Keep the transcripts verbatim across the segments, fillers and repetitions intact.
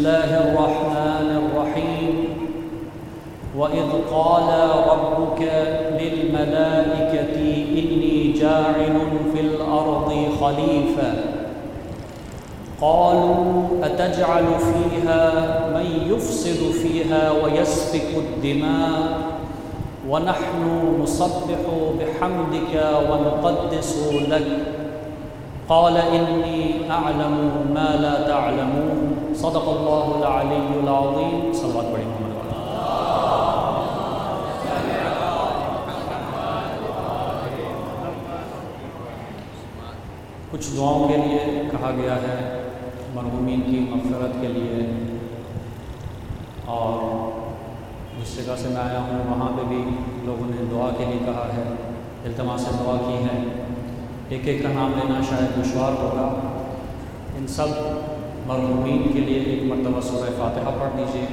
الله الرحمن الرحيم وإذ قال ربك للملائكة إني جاعل في الأرض خليفة قالوا أتجعل فيها من يفسد فيها ويسفك الدماء ونحن نسبح بحمدك ونقدس لك قال إني أعلم ما لا تعلمون صدق الله العلي العظيم صلوات پڑھیں محمد کچھ دعاؤں کے لیے کہا گیا ہے، مرحومین کی مغفرت کے لیے، اور جس جگہ سے میں آیا ہوں وہاں پہ بھی لوگوں نے دعا کے لیے کہا ہے، التماس سے دعا کی ہے۔ ایک ایک کا نام لینا شاید دشوار ہوگا، ان سب مرحومین کے لیے ایک مرتبہ سورہ فاتحہ پڑھ لیجیے۔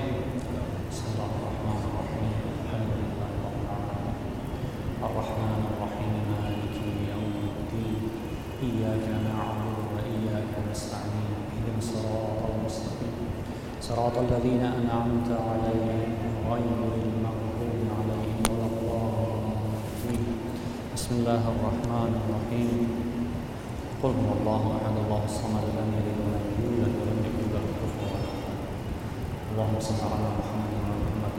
الرحمن الرحیم مالک یوم الدین ایاک نعبد وإیاک نستعین اهدنا الصراط المستقیم صراط الذین انعمت علیہم غیر المغضوب علیہم ولا الضالین۔ بسم اللہ الرحمن الرحیم قل هو اللہ احد اللہ الصمد لم یلد ولم یولد ولم یکن له کفوا احد اللہم صل علی محمد وعلی محمد۔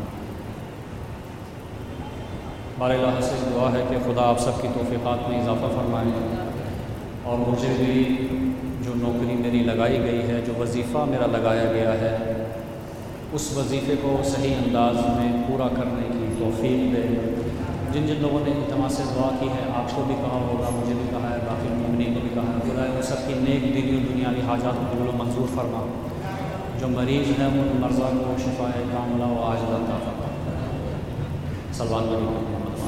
بار الہ سے دعا ہے کہ خدا آپ سب کی توفیقات میں اضافہ فرمائے، اور مجھے بھی جو نوکری میری لگائی گئی ہے، جو وظیفہ میرا لگایا گیا ہے، اس وظیفے کو صحیح انداز میں پورا کرنے کی توفیق دے۔ جن جن لوگوں نے التماس سے دعا کی ہے، آپ کو بھی کہا ہوگا، مجھے بھی کہا ہے، باقی مومنین کو بھی کہا ہے، خدا ان سب کی نیک دینی و دنیاوی حاجات کو قبول و منظور فرما۔ جو مریض ہیں ان مرضى کو شفاء کاملہ و عاجلہ عطا فرما۔ صلوات علی محمد۔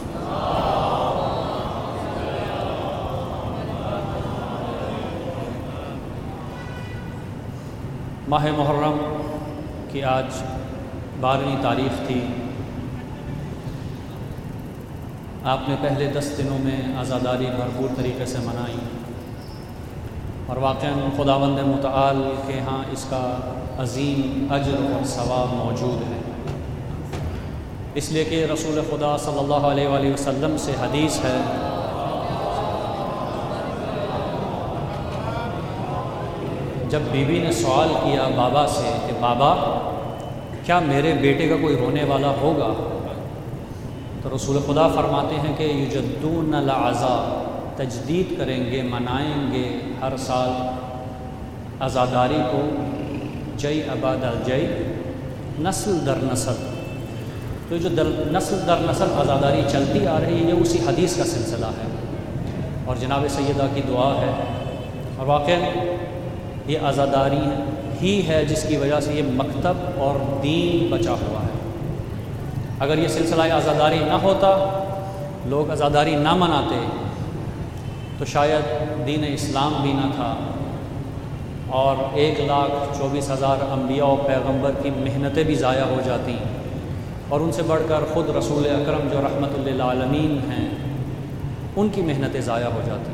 ماہ محرم کی آج بارہویں تاریخ تھی۔ آپ نے پہلے دس دنوں میں عزاداری بھرپور طریقے سے منائی، اور واقعاً خداوند متعال کے ہاں اس کا عظیم اجر اور ثواب موجود ہے، اس لیے کہ رسول خدا صلی اللہ علیہ وآلہ وسلم سے حدیث ہے جب بی بی نے سوال کیا بابا سے کہ بابا کیا میرے بیٹے کا کوئی ہونے والا ہوگا، تو رسول خدا فرماتے ہیں کہ یجدون العزا، تجدید کریں گے، منائیں گے ہر سال عزاداری کو، جئی اباد الجئی، نسل در نسل۔ تو جو در نسل در نسل عزاداری چلتی آ رہی ہے، یہ اسی حدیث کا سلسلہ ہے، اور جناب سیدہ کی دعا ہے، اور واقعاً یہ عزاداری ہی ہے جس کی وجہ سے یہ مکتب اور دین بچا ہوا ہے۔ اگر یہ سلسلہ عزاداری نہ ہوتا، لوگ عزاداری نہ مناتے، تو شاید دین اسلام بھی نہ تھا، اور ایک لاکھ چوبیس ہزار انبیاء و پیغمبر کی محنتیں بھی ضائع ہو جاتی، اور ان سے بڑھ کر خود رسول اکرم جو رحمت للعالمین ہیں ان کی محنتیں ضائع ہو جاتی۔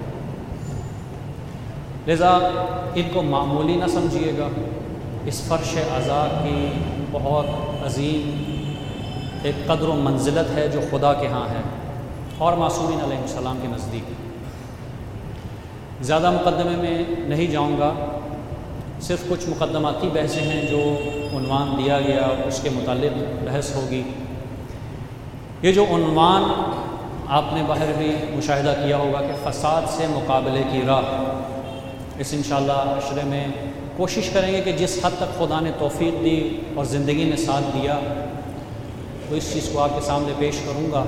لذا ان کو معمولی نہ سمجھیے گا، اس فرش عزا کی بہت عظیم ایک قدر و منزلت ہے جو خدا کے ہاں ہے اور معصومین علیہ السلام کے نزدیک۔ زیادہ مقدمے میں نہیں جاؤں گا، صرف کچھ مقدماتی بحثیں ہیں جو عنوان دیا گیا اس کے متعلق بحث ہوگی۔ یہ جو عنوان آپ نے باہر بھی مشاہدہ کیا ہوگا کہ فساد سے مقابلے کی راہ، اس انشاءاللہ عشرے میں کوشش کریں گے کہ جس حد تک خدا نے توفیق دی اور زندگی نے ساتھ دیا تو اس چیز کو آپ کے سامنے پیش کروں گا۔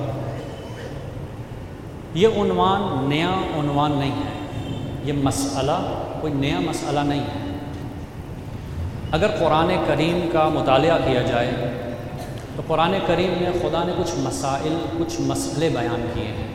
یہ عنوان نیا عنوان نہیں ہے، یہ مسئلہ کوئی نیا مسئلہ نہیں ہے۔ اگر قرآن کریم کا مطالعہ کیا جائے تو قرآن کریم میں خدا نے کچھ مسائل، کچھ مسئلے بیان کیے ہیں،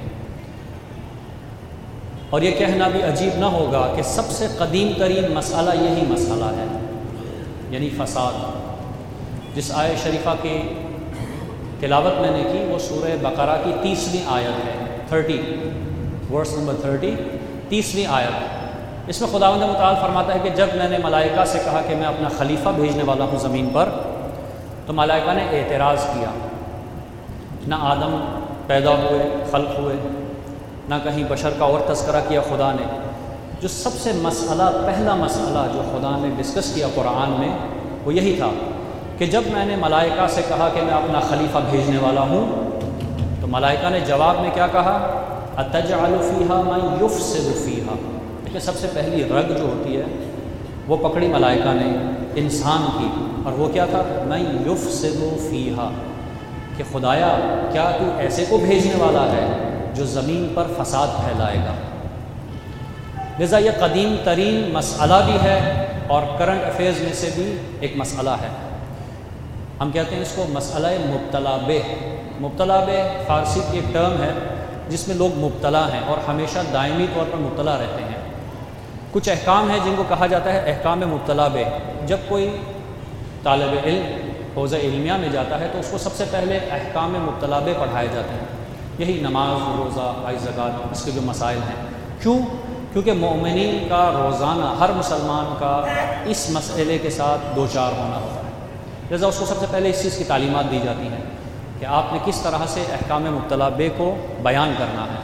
اور یہ کہنا بھی عجیب نہ ہوگا کہ سب سے قدیم ترین مسئلہ یہی مسئلہ ہے، یعنی فساد۔ جس آیت شریفہ کی تلاوت میں نے کی وہ سورہ بقرہ کی تیسویں آیت ہے، تھرٹی ورس نمبر تھرٹی، تیسویں آیت۔ اس میں خداوند متعال فرماتا ہے کہ جب میں نے ملائکہ سے کہا کہ میں اپنا خلیفہ بھیجنے والا ہوں زمین پر، تو ملائکہ نے اعتراض کیا۔ نہ آدم پیدا ہوئے، خلق ہوئے، نہ کہیں بشر کا اور تذکرہ کیا خدا نے۔ جو سب سے مسئلہ، پہلا مسئلہ جو خدا نے ڈسکس کیا قرآن میں، وہ یہی تھا کہ جب میں نے ملائکہ سے کہا کہ میں اپنا خلیفہ بھیجنے والا ہوں، تو ملائکہ نے جواب میں کیا کہا؟ اتجعل فیہا من یفسد فیہا۔ دیکھیں سب سے پہلی رگ جو ہوتی ہے وہ پکڑی ملائکہ نے انسان کی، اور وہ کیا تھا؟ من یفسد فیہا، کہ خدایا کیا تو ایسے کو بھیجنے والا ہے جو زمین پر فساد پھیلائے گا۔ لذا یہ قدیم ترین مسئلہ بھی ہے اور کرنٹ افیئرز میں سے بھی ایک مسئلہ ہے۔ ہم کہتے ہیں اس کو مسئلہ مبتلا بہ۔ مبتلا بہ فارسی کی ایک ٹرم ہے جس میں لوگ مبتلا ہیں اور ہمیشہ دائمی طور پر مبتلا رہتے ہیں۔ کچھ احکام ہیں جن کو کہا جاتا ہے احکام مبتلا بہ۔ جب کوئی طالب علم حوزہ علمیہ میں جاتا ہے تو اس کو سب سے پہلے احکام مبتلا بہ پڑھائے جاتے ہیں، یہی نماز، روزہ، حج، زکوٰۃ، اس کے جو مسائل ہیں۔ کیوں؟ کیونکہ مومنین کا روزانہ ہر مسلمان کا اس مسئلے کے ساتھ دو چار ہونا ہوتا ہے، لذا اس کو سب سے پہلے اس چیز کی تعلیمات دی جاتی ہیں کہ آپ نے کس طرح سے احکام مبتلا بہ کو بیان کرنا ہے۔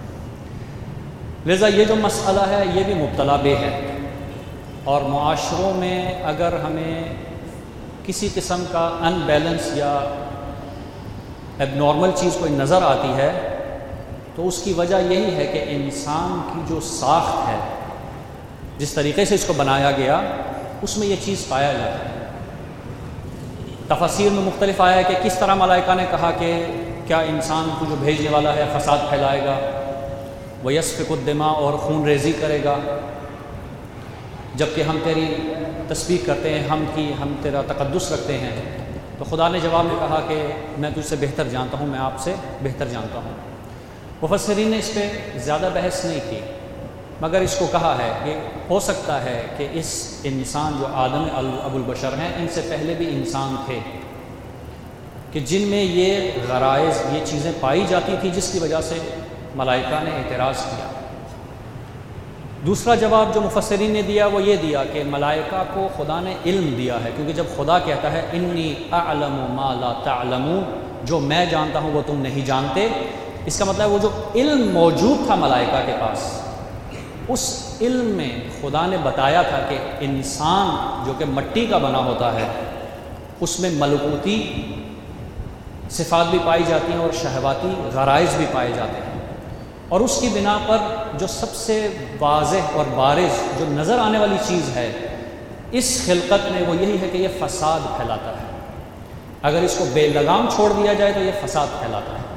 لذا یہ جو مسئلہ ہے یہ بھی مبتلا بہ ہے، اور معاشروں میں اگر ہمیں کسی قسم کا ان بیلنس یا ایب نارمل چیز کوئی نظر آتی ہے تو اس کی وجہ یہی ہے کہ انسان کی جو ساخت ہے، جس طریقے سے اس کو بنایا گیا، اس میں یہ چیز پایا جاتا ہے۔ تفاسیر میں مختلف آیا ہے کہ کس طرح ملائکہ نے کہا کہ کیا انسان کو جو بھیجنے والا ہے فساد پھیلائے گا، وَيَسْفِكُ الدِّمَاءَ، اور خون ریزی کرے گا، جبکہ ہم تیری تسبیح کرتے ہیں، ہم کی ہم تیرا تقدس رکھتے ہیں۔ تو خدا نے جواب میں کہا کہ میں تجھ سے بہتر جانتا ہوں، میں آپ سے بہتر جانتا ہوں۔ مفسرین نے اس پہ زیادہ بحث نہیں کی، مگر اس کو کہا ہے کہ ہو سکتا ہے کہ اس انسان جو آدم ابو البشر ہیں، ان سے پہلے بھی انسان تھے کہ جن میں یہ غرائز، یہ چیزیں پائی جاتی تھی، جس کی وجہ سے ملائکہ نے اعتراض کیا۔ دوسرا جواب جو مفسرین نے دیا وہ یہ دیا کہ ملائکہ کو خدا نے علم دیا ہے، کیونکہ جب خدا کہتا ہے انی اعلم ما لا تعلمون، جو میں جانتا ہوں وہ تم نہیں جانتے، اس کا مطلب وہ جو علم موجود تھا ملائکہ کے پاس، اس علم میں خدا نے بتایا تھا کہ انسان جو کہ مٹی کا بنا ہوتا ہے، اس میں ملکوتی صفات بھی پائی جاتی ہیں اور شہواتی غرائز بھی پائے جاتے ہیں، اور اس کی بنا پر جو سب سے واضح اور بارز جو نظر آنے والی چیز ہے اس خلقت میں وہ یہی ہے کہ یہ فساد پھیلاتا ہے۔ اگر اس کو بے لگام چھوڑ دیا جائے تو یہ فساد پھیلاتا ہے۔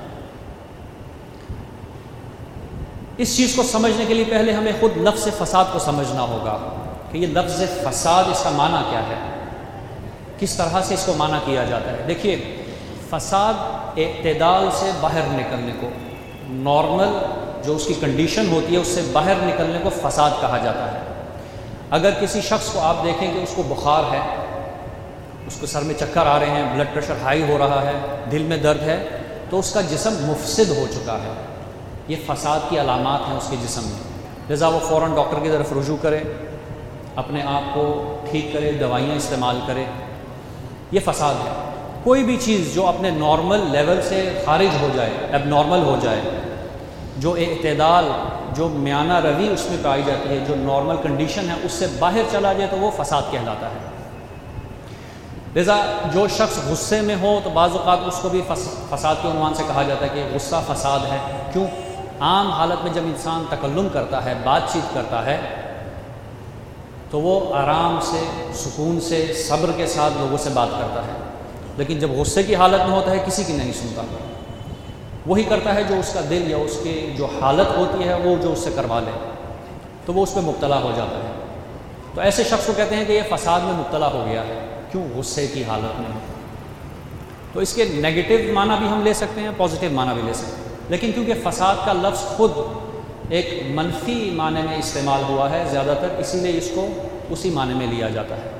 اس چیز کو سمجھنے کے لیے پہلے ہمیں خود لفظ فساد کو سمجھنا ہوگا کہ یہ لفظ فساد، اس کا معنی کیا ہے، کس طرح سے اس کو معنی کیا جاتا ہے۔ دیکھیے، فساد اعتدال سے باہر نکلنے کو، نارمل جو اس کی کنڈیشن ہوتی ہے اس سے باہر نکلنے کو فساد کہا جاتا ہے۔ اگر کسی شخص کو آپ دیکھیں کہ اس کو بخار ہے، اس کو سر میں چکر آ رہے ہیں، بلڈ پریشر ہائی ہو رہا ہے، دل میں درد ہے، تو اس کا جسم مفسد ہو چکا ہے۔ یہ فساد کی علامات ہیں اس کے جسم میں، لذا وہ فوراً ڈاکٹر کی طرف رجوع کرے، اپنے آپ کو ٹھیک کرے، دوائیاں استعمال کرے۔ یہ فساد ہے۔ کوئی بھی چیز جو اپنے نارمل لیول سے خارج ہو جائے، اب نارمل ہو جائے، جو اعتدال، جو میانہ روی اس میں پائی جاتی ہے، جو نارمل کنڈیشن ہے اس سے باہر چلا جائے تو وہ فساد کہلاتا ہے۔ لذا جو شخص غصے میں ہو تو بعض اوقات اس کو بھی فساد کے عنوان سے کہا جاتا ہے کہ غصہ فساد ہے۔ کیوں؟ عام حالت میں جب انسان تکلم کرتا ہے، بات چیت کرتا ہے، تو وہ آرام سے، سکون سے، صبر کے ساتھ لوگوں سے بات کرتا ہے، لیکن جب غصے کی حالت میں ہوتا ہے کسی کی نہیں سنتا، وہی کرتا ہے جو اس کا دل یا اس کی جو حالت ہوتی ہے وہ جو اس سے کروا لے، تو وہ اس پہ مبتلا ہو جاتا ہے۔ تو ایسے شخص کو کہتے ہیں کہ یہ فساد میں مبتلا ہو گیا ہے۔ کیوں؟ غصے کی حالت میں۔ تو اس کے نیگیٹو معنی بھی ہم لے سکتے ہیں، پازیٹیو معنی بھی لے سکتے ہیں، لیکن کیونکہ فساد کا لفظ خود ایک منفی معنی میں استعمال ہوا ہے زیادہ تر، اسی لیے اس کو اسی معنی میں لیا جاتا ہے۔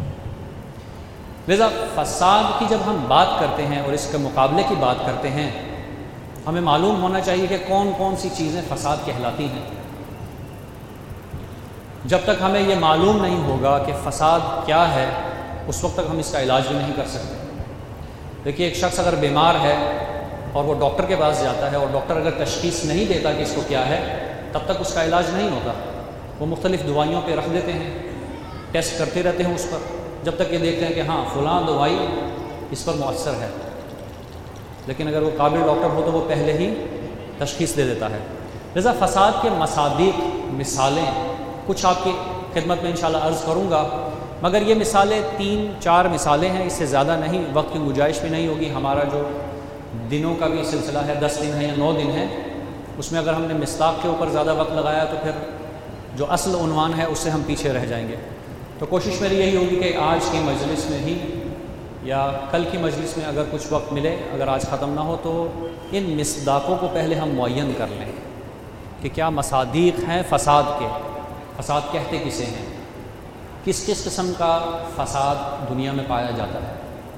لذا فساد کی جب ہم بات کرتے ہیں اور اس کے مقابلے کی بات کرتے ہیں، ہمیں معلوم ہونا چاہیے کہ کون کون سی چیزیں فساد کہلاتی ہیں۔ جب تک ہمیں یہ معلوم نہیں ہوگا کہ فساد کیا ہے اس وقت تک ہم اس کا علاج بھی نہیں کر سکتے۔ دیکھیے ایک شخص اگر بیمار ہے اور وہ ڈاکٹر کے پاس جاتا ہے اور ڈاکٹر اگر تشخیص نہیں دیتا کہ اس کو کیا ہے تب تک اس کا علاج نہیں ہوتا۔ وہ مختلف دوائیوں پہ رکھ دیتے ہیں، ٹیسٹ کرتے رہتے ہیں اس پر جب تک یہ دیکھتے ہیں کہ ہاں فلاں دوائی اس پر مؤثر ہے، لیکن اگر وہ قابل ڈاکٹر ہو تو وہ پہلے ہی تشخیص دے دیتا ہے۔ لہذا فساد کے مصادیق مثالیں کچھ آپ کی خدمت میں انشاءاللہ عرض کروں گا، مگر یہ مثالیں تین چار مثالیں ہیں، اس سے زیادہ نہیں، وقت کی گنجائش بھی نہیں ہوگی۔ ہمارا جو دنوں کا بھی سلسلہ ہے، دس دن ہے یا نو دن ہے، اس میں اگر ہم نے مصداق کے اوپر زیادہ وقت لگایا تو پھر جو اصل عنوان ہے اس سے ہم پیچھے رہ جائیں گے۔ تو کوشش میری یہی ہوگی کہ آج کی مجلس میں ہی یا کل کی مجلس میں اگر کچھ وقت ملے، اگر آج ختم نہ ہو تو ان مصداقوں کو پہلے ہم معین کر لیں کہ کیا مصادیق ہیں فساد کے، فساد کہتے کسے ہیں، کس کس قسم کا فساد دنیا میں پایا جاتا ہے۔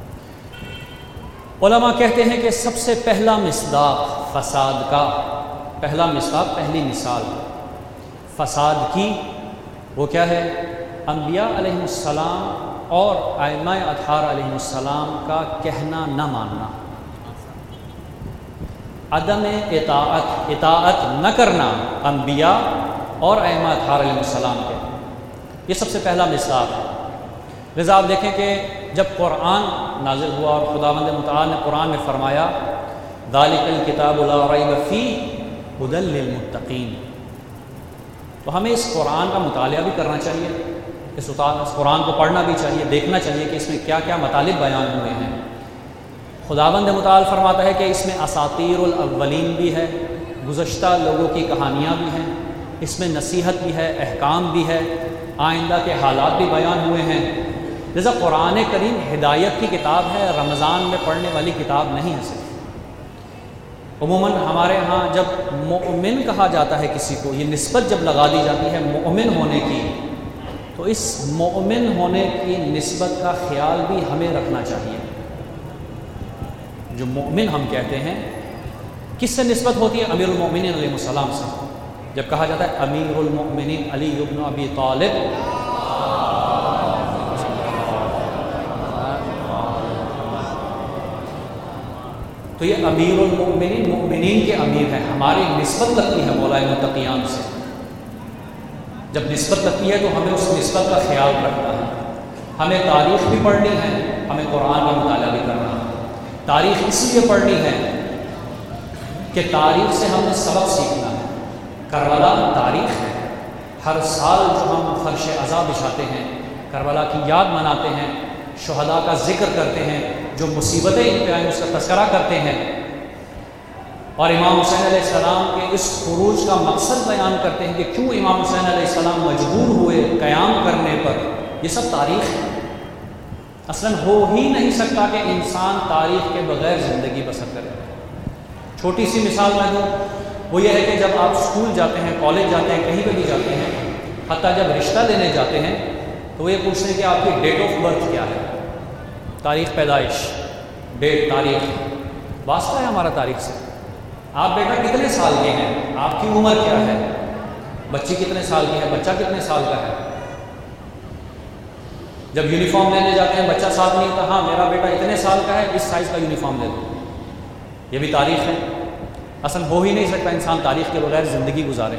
علماء کہتے ہیں کہ سب سے پہلا مصداق فساد کا، پہلا مصداق، پہلی مثال فساد کی وہ کیا ہے؟ انبیاء علیہ السلام اور ائمہ اطہار علیہ السلام کا کہنا نہ ماننا، عدم اطاعت، اطاعت نہ کرنا انبیاء اور ائمہ اطہار علیہ السلام کے، یہ سب سے پہلا مصداق ہے۔ لذا آپ دیکھیں کہ جب قرآن نازل ہوا اور خداوند متعال نے قرآن میں فرمایا ذالک الکتاب لا ریب فیہ ھدی للمتقین، تو ہمیں اس قرآن کا مطالعہ بھی کرنا چاہیے، اس قرآن کو پڑھنا بھی چاہیے، دیکھنا چاہیے کہ اس میں کیا کیا مطالب بیان ہوئے ہیں۔ خداوند متعال فرماتا ہے کہ اس میں اساطیر الاولین بھی ہے، گزشتہ لوگوں کی کہانیاں بھی ہیں، اس میں نصیحت بھی ہے، احکام بھی ہے، آئندہ کے حالات بھی بیان ہوئے ہیں۔ لذا قرآن کریم ہدایت کی کتاب ہے، رمضان میں پڑھنے والی کتاب نہیں ہے صرف۔ عموماً ہمارے ہاں جب مؤمن کہا جاتا ہے کسی کو، یہ نسبت جب لگا دی جاتی ہے مؤمن ہونے کی، تو اس مؤمن ہونے کی نسبت کا خیال بھی ہمیں رکھنا چاہیے۔ جو مؤمن ہم کہتے ہیں کس سے نسبت ہوتی ہے؟ امیر المؤمنین علیہ السلام سے۔ جب کہا جاتا ہے امیر المؤمنین علی بن ابی طالب، تو یہ امیر المؤمنین، مؤمنین کے امیر ہیں، ہماری نسبت لگتی ہے مولا متقیان سے۔ جب نسبت لگتی ہے تو ہمیں اس نسبت کا خیال رکھنا ہے۔ ہمیں تاریخ بھی پڑھنی ہے، ہمیں قرآن کا مطالعہ بھی کرنا ہے۔ تاریخ اس لیے پڑھنی ہے کہ تاریخ سے ہم نے سبق سیکھنا ہے۔ کربلا تاریخ ہے، ہر سال جو ہم فرش عزا بچھاتے ہیں، کربلا کی یاد مناتے ہیں، شہداء کا ذکر کرتے ہیں، جو مصیبتیں ان پہ آئیں اس کا تذکرہ کرتے ہیں، اور امام حسین علیہ السلام کے اس خروج کا مقصد بیان کرتے ہیں کہ کیوں امام حسین علیہ السلام مجبور ہوئے قیام کرنے پر، یہ سب تاریخ ہے۔ اصلاً ہو ہی نہیں سکتا کہ انسان تاریخ کے بغیر زندگی بسر کرے۔ چھوٹی سی مثال میں دوں، وہ یہ ہے کہ جب آپ اسکول جاتے ہیں، کالج جاتے ہیں، کہیں پہ بھی جاتے ہیں، حتیٰ جب رشتہ لینے جاتے ہیں تو وہ یہ پوچھتے ہیں کہ آپ کی ڈیٹ آف برتھ کیا ہے، تاریخ پیدائش، ڈیٹ، تاریخ، واسطہ ہے ہمارا تاریخ سے۔ آپ بیٹا کتنے سال کے ہیں، آپ کی عمر کیا ہے، بچی کتنے سال کی ہے، بچہ کتنے سال کا ہے۔ جب یونیفارم لینے جاتے ہیں، بچہ ساتھ نہیں ہوتا، ہاں میرا بیٹا اتنے سال کا ہے، اس سائز کا یونیفارم لے دو، یہ بھی تاریخ ہے۔ اصل ہو ہی نہیں سکتا انسان تاریخ کے بغیر زندگی گزارے۔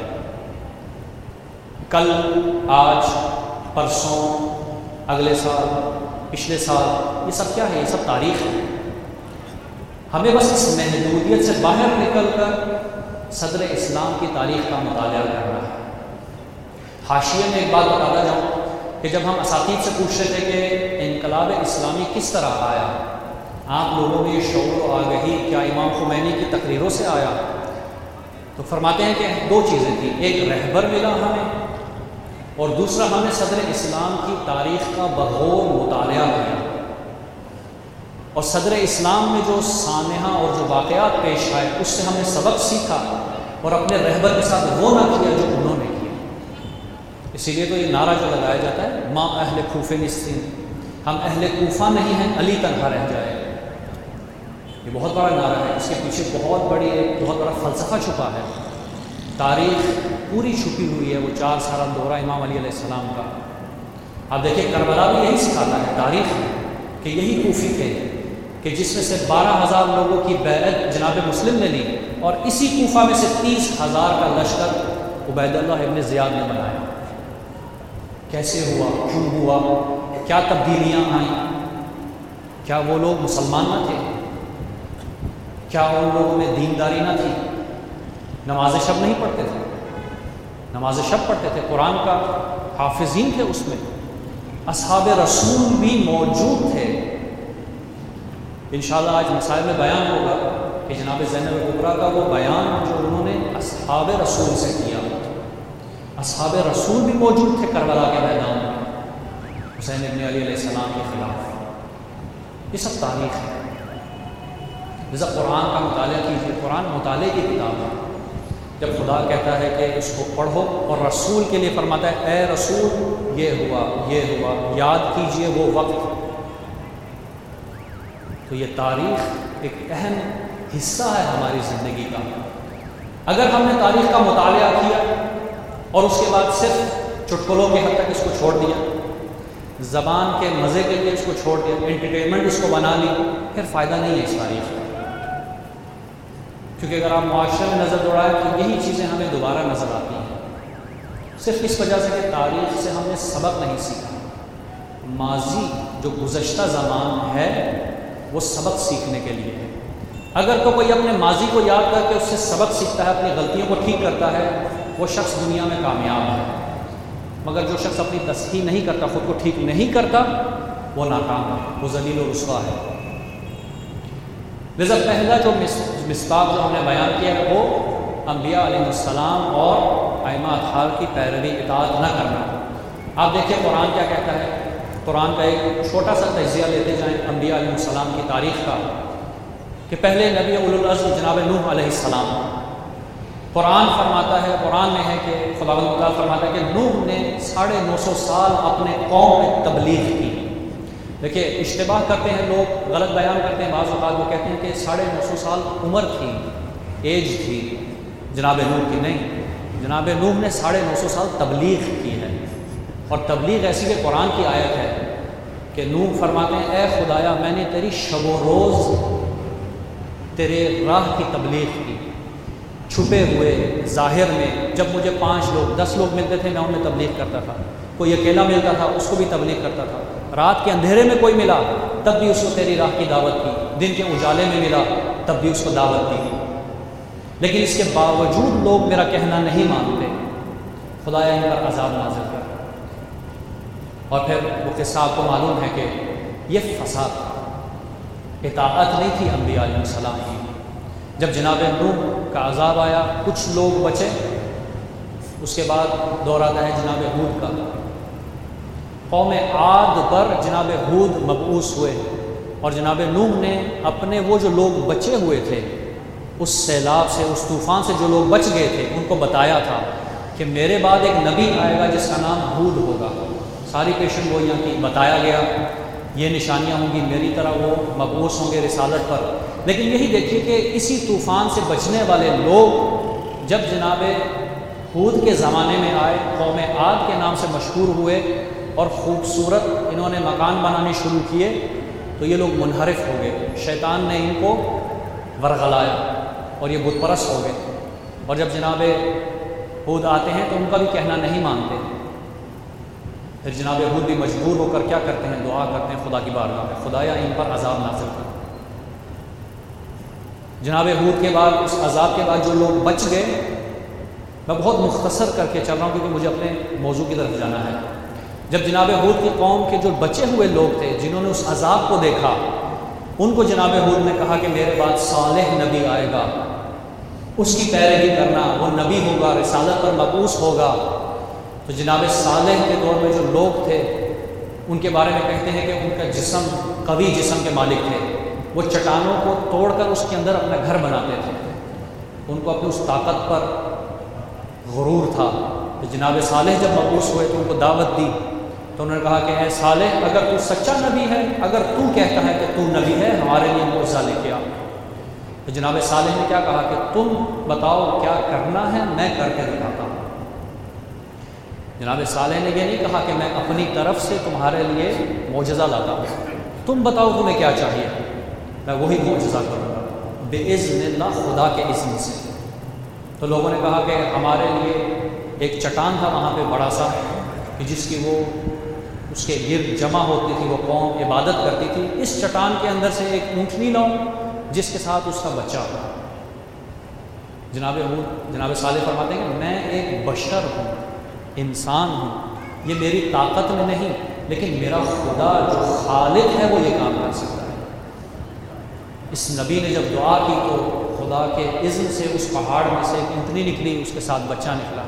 کل، آج، پرسوں، اگلے سال، پچھلے سال، یہ سب کیا ہے؟ یہ سب تاریخ ہے۔ ہمیں بس اس محدودیت سے باہر نکل کر صدر اسلام کی تاریخ کا مطالعہ کرنا ہے۔ حاشیے میں ایک بات بتاتا جاؤں کہ جب ہم اساتید سے پوچھتے تھے کہ انقلاب اسلامی کس طرح آیا، آپ لوگوں میں یہ شعور و آگہی کیا امام خمینی کی تقریروں سے آیا، تو فرماتے ہیں کہ دو چیزیں تھیں، ایک رہبر ملا ہمیں، اور دوسرا ہم نے صدر اسلام کی تاریخ کا بغور مطالعہ کیا، اور صدر اسلام میں جو سانحہ اور جو واقعات پیش آئے اس سے ہم نے سبق سیکھا، اور اپنے رہبر کے ساتھ وہ نہ کیا جو انہوں نے کیا۔ اسی لیے تو یہ نعرہ جو لگایا جاتا ہے، ما اہل کوفہ نستین، ہم اہل کوفہ نہیں ہیں، علی تنہا رہ جائے، یہ بہت بڑا نعرہ ہے، اس کے پیچھے بہت بڑی ایک بہت بڑا فلسفہ چھپا ہے۔ تاریخ پوری چھپی ہوئی ہے، وہ چار سالہ دورہ امام علی علیہ السلام کا۔ آپ دیکھیں کربلا بھی یہی سکھاتا ہے تاریخ کہ یہی کوفی تھے کہ جس میں سے بارہ ہزار لوگوں کی بیعت جناب مسلم نے لی، اور اسی کوفہ میں سے تیس ہزار کا لشکر عبید اللہ ابن زیاد نے بنایا۔ کیسے ہوا؟ کیوں ہوا؟ کیا تبدیلیاں آئیں؟ کیا وہ لوگ مسلمان نہ تھے؟ کیا ان لوگوں میں دینداری نہ تھی؟ نماز شب نہیں پڑھتے تھے؟ نماز شب پڑھتے تھے، قرآن کا حافظین تھے، اس میں اصحاب رسول بھی موجود تھے۔ انشاءاللہ آج مسائل میں بیان ہوگا کہ جناب زینب الکبریٰ کا وہ بیان جو انہوں نے اصحاب رسول سے کیا، اصحاب رسول بھی موجود تھے کربلا کے میدان میں حسین ابن علی علیہ السلام کے خلاف۔ یہ سب تاریخ ہے۔ جیسا قرآن کا مطالعہ کیجیے، قرآن مطالعے کی کتاب ہے۔ جب خدا کہتا ہے کہ اس کو پڑھو اور رسول کے لیے فرماتا ہے اے رسول یہ ہوا یہ ہوا، یاد کیجئے وہ وقت، تو یہ تاریخ ایک اہم حصہ ہے ہماری زندگی کا۔ اگر ہم نے تاریخ کا مطالعہ کیا اور اس کے بعد صرف چٹکلوں کے حد تک اس کو چھوڑ دیا، زبان کے مزے کے لیے اس کو چھوڑ دیا، انٹرٹینمنٹ اس کو بنا لی، پھر فائدہ نہیں ہے اس تاریخ کا۔ کیونکہ اگر آپ معاشرے میں نظر دوڑائیں تو یہی چیزیں ہمیں دوبارہ نظر آتی ہیں، صرف اس وجہ سے کہ تاریخ سے ہم نے سبق نہیں سیکھا۔ ماضی جو گزشتہ زمان ہے وہ سبق سیکھنے کے لیے ہے۔ اگر تو کوئی اپنے ماضی کو یاد کر کے اس سے سبق سیکھتا ہے، اپنی غلطیوں کو ٹھیک کرتا ہے، وہ شخص دنیا میں کامیاب ہے۔ مگر جو شخص اپنی تصحیح نہیں کرتا، خود کو ٹھیک نہیں کرتا، وہ ناکام ہے، وہ ذلیل و رسوا ہے۔ لذا پہلا جو مصداق جو ہم نے بیان کیا ہے وہ انبیاء علیہ السلام اور ائمہ اطہار کی پیروی اطاعت نہ کرنا۔ آپ دیکھیں قرآن کیا کہتا ہے۔ قرآن کا ایک چھوٹا سا تجزیہ لیتے جائیں انبیاء علیہ السلام کی تاریخ کا، کہ پہلے نبی اولو العزم جناب نوح علیہ السلام، قرآن فرماتا ہے، قرآن میں ہے کہ خداوند تعالیٰ فرماتا ہے کہ نوح نے ساڑھے نو سو سال اپنے قوم میں تبلیغ کی۔ دیکھیے اشتباہ کرتے ہیں لوگ، غلط بیان کرتے ہیں، بعض اوقات وہ کہتے ہیں کہ ساڑھے نو سو سال عمر تھی، ایج تھی جناب نوح کی۔ نہیں، جناب نوح نے ساڑھے نو سو سال تبلیغ کی ہے، اور تبلیغ ایسی کہ قرآن کی آیت ہے کہ نوح فرماتے ہیں اے خدایا میں نے تیری شب و روز تیرے راہ کی تبلیغ کی، چھپے ہوئے ظاہر میں، جب مجھے پانچ لوگ دس لوگ ملتے تھے میں ان میں تبلیغ کرتا تھا، کوئی اکیلا ملتا تھا اس کو بھی تبلیغ کرتا تھا، رات کے اندھیرے میں کوئی ملا تب بھی اس کو تیری راہ کی دعوت کی، دن کے اجالے میں ملا تب بھی اس کو دعوت دی۔ لیکن اس کے باوجود لوگ میرا کہنا نہیں مانتے، خدایا ان پر عذاب نازل کر۔ اور پھر وہ قصہ آپ کو معلوم ہے کہ یہ فساد، اطاعت نہیں تھی انبیاء علیہ السلام کی۔ جب جناب نوح کا عذاب آیا کچھ لوگ بچے، اس کے بعد دور آتا ہے جناب ہود کا۔ قوم عاد پر جناب ہود مبعوث ہوئے، اور جناب نوح نے اپنے وہ جو لوگ بچے ہوئے تھے اس سیلاب سے، اس طوفان سے جو لوگ بچ گئے تھے ان کو بتایا تھا کہ میرے بعد ایک نبی آئے گا جس کا نام ہود ہوگا۔ ساری پیشن گوئیاں کی، بتایا گیا یہ نشانیاں ہوں گی، میری طرح وہ مبعوث ہوں گے رسالت پر۔ لیکن یہی دیکھیے کہ اسی طوفان سے بچنے والے لوگ جب جناب ہود کے زمانے میں آئے، قوم عاد کے نام سے مشہور ہوئے اور خوبصورت انہوں نے مکان بنانے شروع کیے، تو یہ لوگ منحرف ہو گئے، شیطان نے ان کو ورغلایا اور یہ بت پرست ہو گئے۔ اور جب جناب ہود آتے ہیں تو ان کا بھی کہنا نہیں مانتے، پھر جناب ہود بھی مجبور ہو کر کیا کرتے ہیں، دعا کرتے ہیں خدا کی بارگاہ میں، خدایا ان پر عذاب نازل کر۔ جناب ہود کے بعد، اس عذاب کے بعد جو لوگ بچ گئے، میں بہت مختصر کر کے چل رہا ہوں کیونکہ مجھے اپنے موضوع کی طرف جانا ہے۔ جب جناب ہود کی قوم کے جو بچے ہوئے لوگ تھے جنہوں نے اس عذاب کو دیکھا، ان کو جناب ہود نے کہا کہ میرے بعد صالح نبی آئے گا، اس کی پیروی کرنا، وہ نبی ہوگا، رسالت پر مبعوث ہوگا۔ تو جناب صالح کے دور میں جو لوگ تھے ان کے بارے میں کہتے ہیں کہ ان کا جسم قوی جسم کے مالک تھے، وہ چٹانوں کو توڑ کر اس کے اندر اپنا گھر بناتے تھے، ان کو اپنی اس طاقت پر غرور تھا۔ تو جناب صالح جب مبعوث ہوئے تو ان کو دعوت دی، تو انہوں نے کہا کہ اے صالح اگر تو سچا نبی ہے، اگر تو کہتا ہے کہ تو نبی ہے، ہمارے لیے معجزہ لے کے آ۔ تو جناب صالح نے کیا کہا کہ تم بتاؤ کیا کرنا ہے، میں کر کے دکھاتا ہوں۔ جناب صالح نے یہ نہیں کہا کہ میں اپنی طرف سے تمہارے لیے معجزہ لاتا ہوں، تم بتاؤ تمہیں کیا چاہیے، میں وہی معجزہ کروں گا بِإِذْنِ اللہ، خدا کے اذن سے۔ تو لوگوں نے کہا کہ ہمارے لیے ایک چٹان تھا وہاں پہ بڑا سا، کہ جس کی وہ اس کے گرد جمع ہوتی تھی، وہ قوم عبادت کرتی تھی، اس چٹان کے اندر سے ایک اونٹنی لاؤ جس کے ساتھ اس کا بچہ ہو۔ جناب جناب صالح فرماتے ہیں کہ میں ایک بشر ہوں، انسان ہوں، یہ میری طاقت میں نہیں، لیکن میرا خدا جو خالق ہے وہ یہ کام کر سکتا ہے۔ اس نبی نے جب دعا کی تو خدا کے اذن سے اس پہاڑ میں سے ایک اونٹنی نکلی، اس کے ساتھ بچہ نکلا۔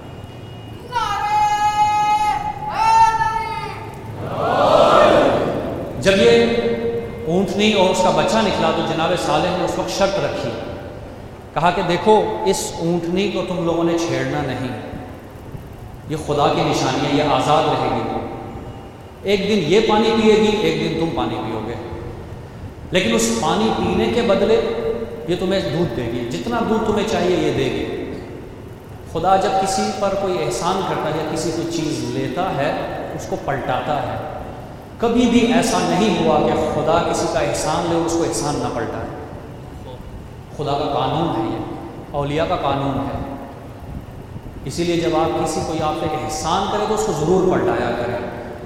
جب یہ اونٹنی اور اس کا بچہ نکلا تو جناب صالح نے اس وقت شرط رکھی، کہا کہ دیکھو اس اونٹنی کو تم لوگوں نے چھیڑنا نہیں، یہ خدا کی نشانی ہے، یہ آزاد رہے گی، ایک دن یہ پانی پیے گی، ایک دن تم پانی پیو گے، لیکن اس پانی پینے کے بدلے یہ تمہیں دودھ دے گی، جتنا دودھ تمہیں چاہیے یہ دے گی۔ خدا جب کسی پر کوئی احسان کرتا ہے یا کسی کوئی چیز لیتا ہے اس کو پلٹاتا ہے، کبھی بھی ایسا نہیں ہوا کہ خدا کسی کا احسان لے اور اس کو احسان نہ پلٹائے۔ خدا کا قانون ہے، یہ اولیاء کا قانون ہے۔ اسی لیے جب آپ کسی کو آپ پہ احسان کریں تو اس کو ضرور پلٹایا کریں۔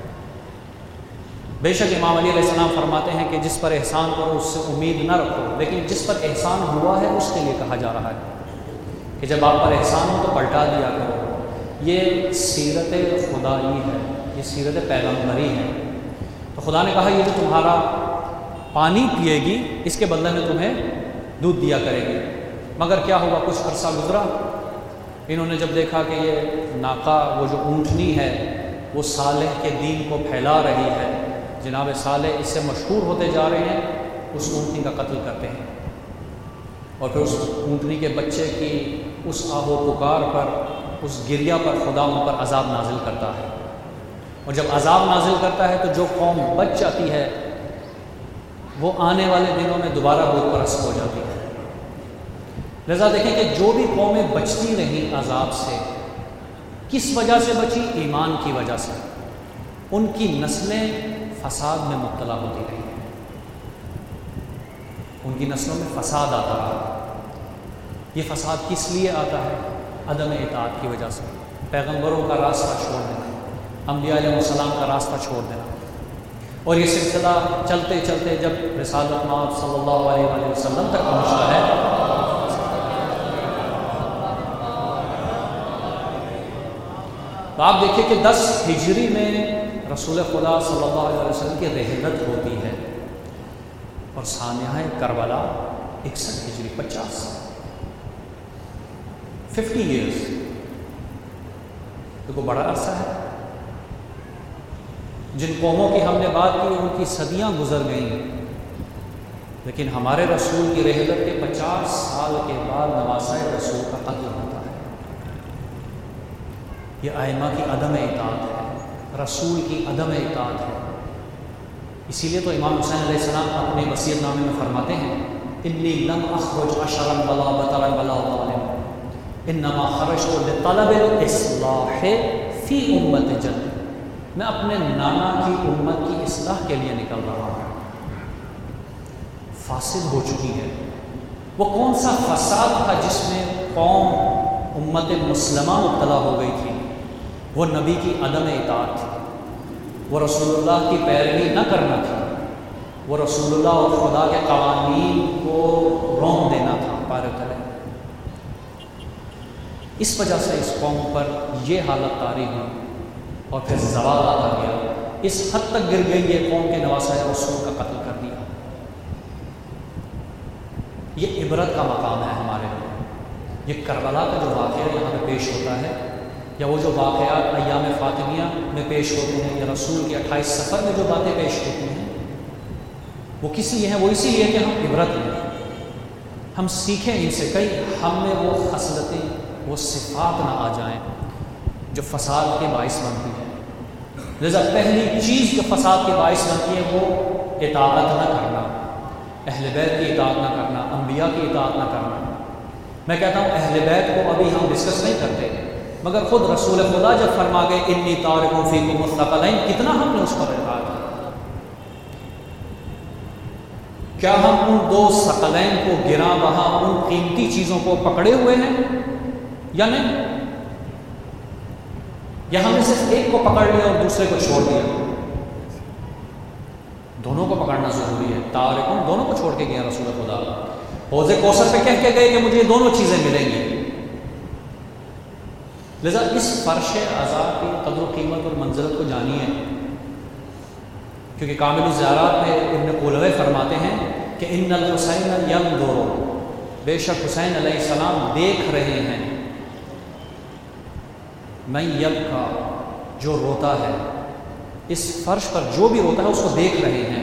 بے شک امام علی علیہ السلام فرماتے ہیں کہ جس پر احسان کرو اس سے امید نہ رکھو، لیکن جس پر احسان ہوا ہے اس کے لیے کہا جا رہا ہے کہ جب آپ پر احسان ہو تو پلٹا دیا کرو۔ یہ سیرت خدائی ہے، یہ سیرت پیغمبری ہے۔ تو خدا نے کہا یہ جو تمہارا پانی پیے گی اس کے بدلے میں تمہیں دودھ دیا کرے گی۔ مگر کیا ہوا، کچھ عرصہ گزرا، انہوں نے جب دیکھا کہ یہ ناقہ، وہ جو اونٹنی ہے وہ صالح کے دین کو پھیلا رہی ہے، جناب صالح اس سے مشہور ہوتے جا رہے ہیں، اس اونٹنی کا قتل کرتے ہیں، اور پھر اس اونٹنی کے بچے کی اس آہ و پکار پر، اس گریہ پر خدا ان پر عذاب نازل کرتا ہے۔ اور جب عذاب نازل کرتا ہے تو جو قوم بچ جاتی ہے وہ آنے والے دنوں میں دوبارہ بت پرست ہو جاتی ہے۔ لہذا دیکھیں کہ جو بھی قومیں بچتی رہیں عذاب سے، کس وجہ سے بچی؟ ایمان کی وجہ سے۔ ان کی نسلیں فساد میں مبتلا ہوتی رہی، ان کی نسلوں میں فساد آتا رہا۔ یہ فساد کس لیے آتا ہے؟ عدم اطاعت کی وجہ سے، پیغمبروں کا راستہ چھوڑ دینا، انبیاء علیہ السلام کا راستہ چھوڑ دینا۔ اور یہ سلسلہ چلتے چلتے جب رسالت مآب صلی اللہ علیہ وآلہ وسلم تک پہنچتا ہے تو آپ دیکھیں کہ دس ہجری میں رسول خدا صلی اللہ علیہ وسلم کی رحلت ہوتی ہے، اور سانحہ کربلا اکسٹھ ہجری، پچاس ففٹی ایئرس، تو کوئی بڑا عرصہ ہے۔ جن قوموں کی ہم نے بات کی ان کی صدیاں گزر گئیں، لیکن ہمارے رسول کی رحلت کے پچاس سال کے بعد نواسہ رسول کا قتل ہوتا ہے۔ یہ ائمہ کی عدم اطاعت ہے، رسول کی عدم اطاعت ہے۔ اسی لیے تو امام حسین علیہ السلام اپنے وصیت نامے میں فرماتے ہیں انی لم اخرج عشرا ولا بطرا ولا ظالما انما خرجت لطلب الاصلاح فی امت جد، میں اپنے نانا کی امت کی اصلاح کے لیے نکل رہا ہوں۔ فاسد ہو چکی ہے۔ وہ کون سا فساد تھا جس میں قوم امت مسلمہ مبتلا ہو گئی تھی؟ وہ نبی کی عدم اطاعت تھی، وہ رسول اللہ کی پیروی نہ کرنا تھا، وہ رسول اللہ اور خدا کے قوانین کو رون دینا تھا پارے تلے۔ اس وجہ سے اس قوم پر یہ حالت طاری ہوئی اور پھر زوال آتا گیا، اس حد تک گر گئی یہ قوم کے نواسہ رسول کا قتل کر دیا۔ یہ عبرت کا مقام ہے ہمارے لیے۔ یہ کربلا کا جو واقعہ یہاں پہ پیش ہوتا ہے، یا وہ جو واقعات ایام فاطمیہ میں پیش ہوتے ہیں، یا رسول کے اٹھائیس سفر میں جو باتیں پیش ہوتی ہیں، وہ کس لیے ہیں؟ وہ اسی لیے کہ ہم عبرت لیں، ہم سیکھیں ان سے، کئی ہم میں وہ خصلتیں، وہ صفات نہ آ جائیں جو فساد کے باعث بنتی ہے۔ لذا پہلی چیز جو فساد کے باعث بنتی ہے وہ اطاعت نہ کرنا، اہل بیت کی اطاعت نہ کرنا، انبیاء کی اطاعت نہ کرنا. میں کہتا ہوں اہل بیت کو ابھی ہم ڈسکس نہیں کرتے، مگر خود رسول خدا جب فرما گئے انی تارک فیکم الثقلین، کتنا ہم نے اس پر اطاعت کی. کیا ہم ان دو ثقلین کو گراں بہا ان قیمتی چیزوں کو پکڑے ہوئے ہیں یا نہیں؟ یا ہم نے صرف ایک کو پکڑ لیا اور دوسرے کو چھوڑ دیا؟ دونوں کو پکڑنا ضروری ہے. تارکون دونوں کو چھوڑ کے گیا رسول خدا. حوض کوثر پہ کہہ کے گئے کہ مجھے دونوں چیزیں ملیں گی. لذا اس فرش اعضاء کی قدر و قیمت اور منزلت کو جانیے، کیونکہ کامل الزیارات میں ابن قولوی فرماتے ہیں کہ ان الحسین ینظر، بے شک حسین علیہ السلام دیکھ رہے ہیں، من یبکا، جو روتا ہے. اس فرش پر جو بھی روتا ہے اس کو دیکھ رہے ہیں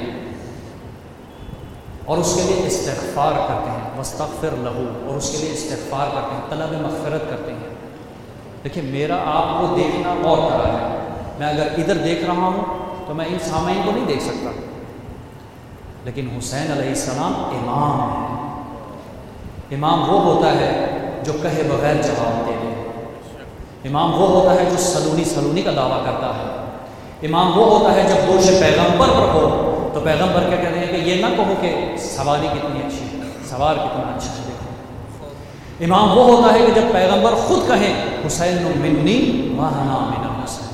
اور اس کے لیے استغفار کرتے ہیں. واستغفر لہ، اور اس کے لیے استغفار کرتے ہیں، طلب مغفرت کرتے ہیں. دیکھیں میرا آپ کو دیکھنا اور طرح ہے. میں اگر ادھر دیکھ رہا ہوں تو میں ان سامعین کو نہیں دیکھ سکتا، لیکن حسین علیہ السلام امام ہے. امام وہ ہوتا ہے جو کہے بغیر جواب دے دے. امام وہ ہوتا ہے جو سلونی سلونی کا دعویٰ کرتا ہے. امام وہ ہوتا ہے جب دوش پیغمبر پر ہو تو پیغمبر کیا کہتے ہیں کہ یہ نہ کہو کہ سواری کتنی اچھی ہے، سوار کتنا اچھا ہے. دیکھو امام وہ ہوتا ہے کہ جب پیغمبر خود کہیں حسین منی وانا من الحسین،